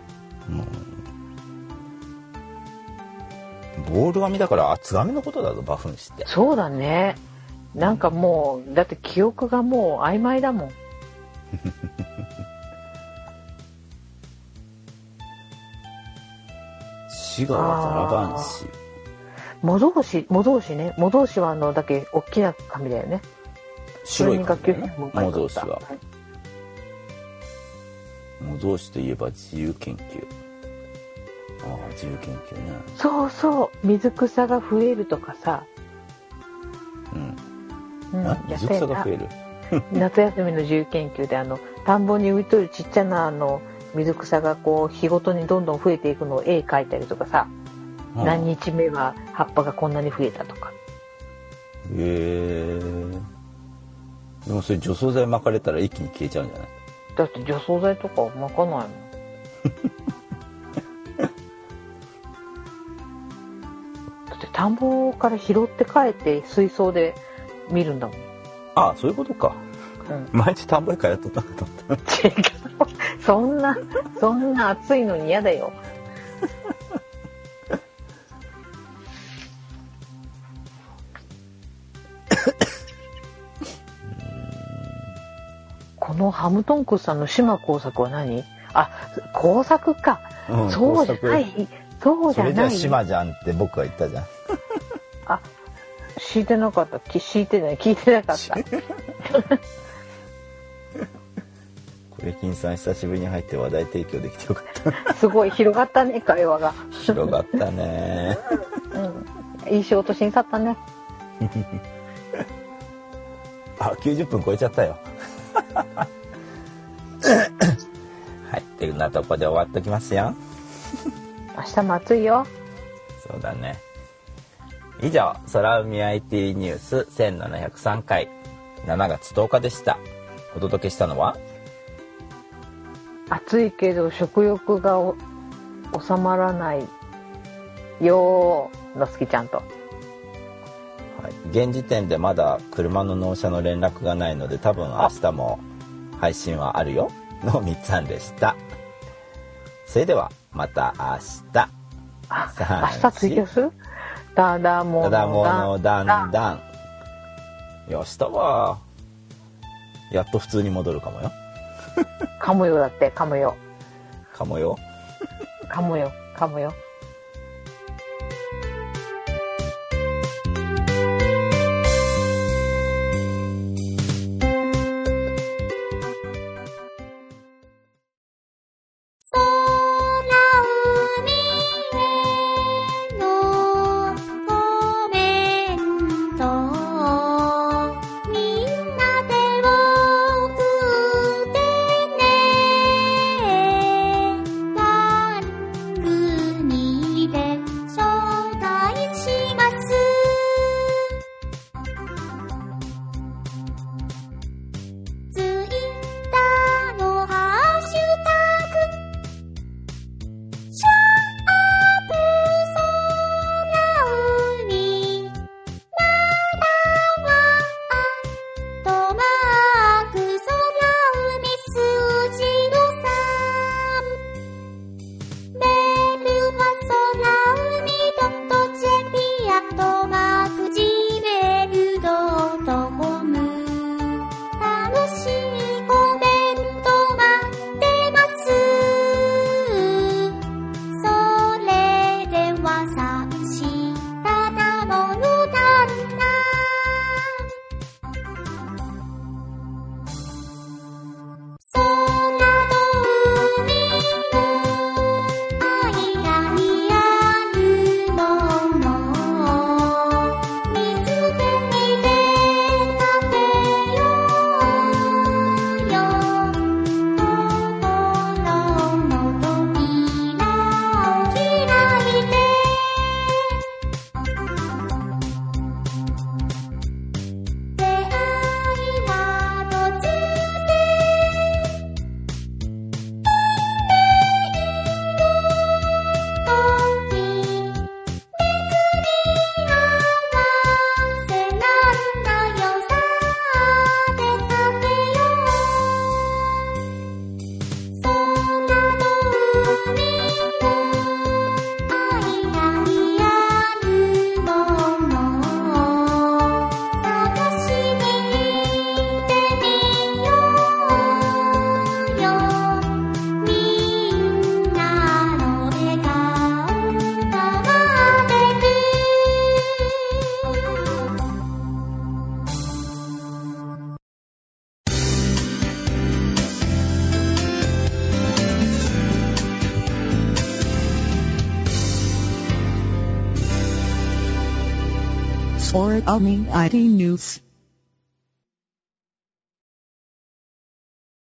うん、ボール編みだから厚紙のことだぞ、馬糞紙って。 そうだね。なんかもうだって記憶がもう曖昧だもん。 滋賀はザラバン市。 模造紙、模造紙ね。模造紙はあのだけ大きな紙だよね。 白い紙だね。 模造紙は。模造紙といえば自由研究。ああ、自由研究ね。 そうそう。水草が増えるとかさ。 うん。うん、水草が増える。 夏休みの自由研究であの田んぼに浮いとるちっちゃなあの水草がこう日ごとにどんどん増えていくのを絵描いたりとかさ、うん、何日目は葉っぱがこんなに増えたとか。 へえ。でもそれ除草剤巻かれたら一気に消えちゃうんじゃない？ だって除草剤とか巻かないもん。だって田んぼから拾って帰って水槽で見るんだもん。 ああ、そういうことか。うん、毎日田んぼへ通っとったかと思った。違う。 そんな、そんな暑いのに嫌だよ。このハムトンクスさんの島工作は何？あ、工作か。うん、そうじゃない。そうじゃない。それじゃ島じゃんって僕は言ったじゃん。 あ、敷いてなかった。敷いてない。聞いてなかった。 これ金さん久しぶりに入って話題提供できてよかった。 すごい広がったね、会話が。 広がったね。 うん、いい仕事しんさったね。 あ、きゅうじゅっぷん超えちゃったよ。はい、っていうなとこで終わっときますよ。 明日も暑いよ。 そうだね。以上、空海 アイティー ニュースせんななひゃくさんかい、しちがつとおかでした。お届けしたのは、 暑いけど食欲が収まらないよーのすきちゃんと、はい、現時点でまだ車の納車の連絡がないので多分明日も配信はあるよのみっつあんでした。それではまた明日。 あ、明日ツイキャス？ただものただものだんだん。いや、明日はやっと普通に戻るかもよ。 かもよだってかもよ。 かもよ。 かもよかもよ。 に or Omni アイティー News.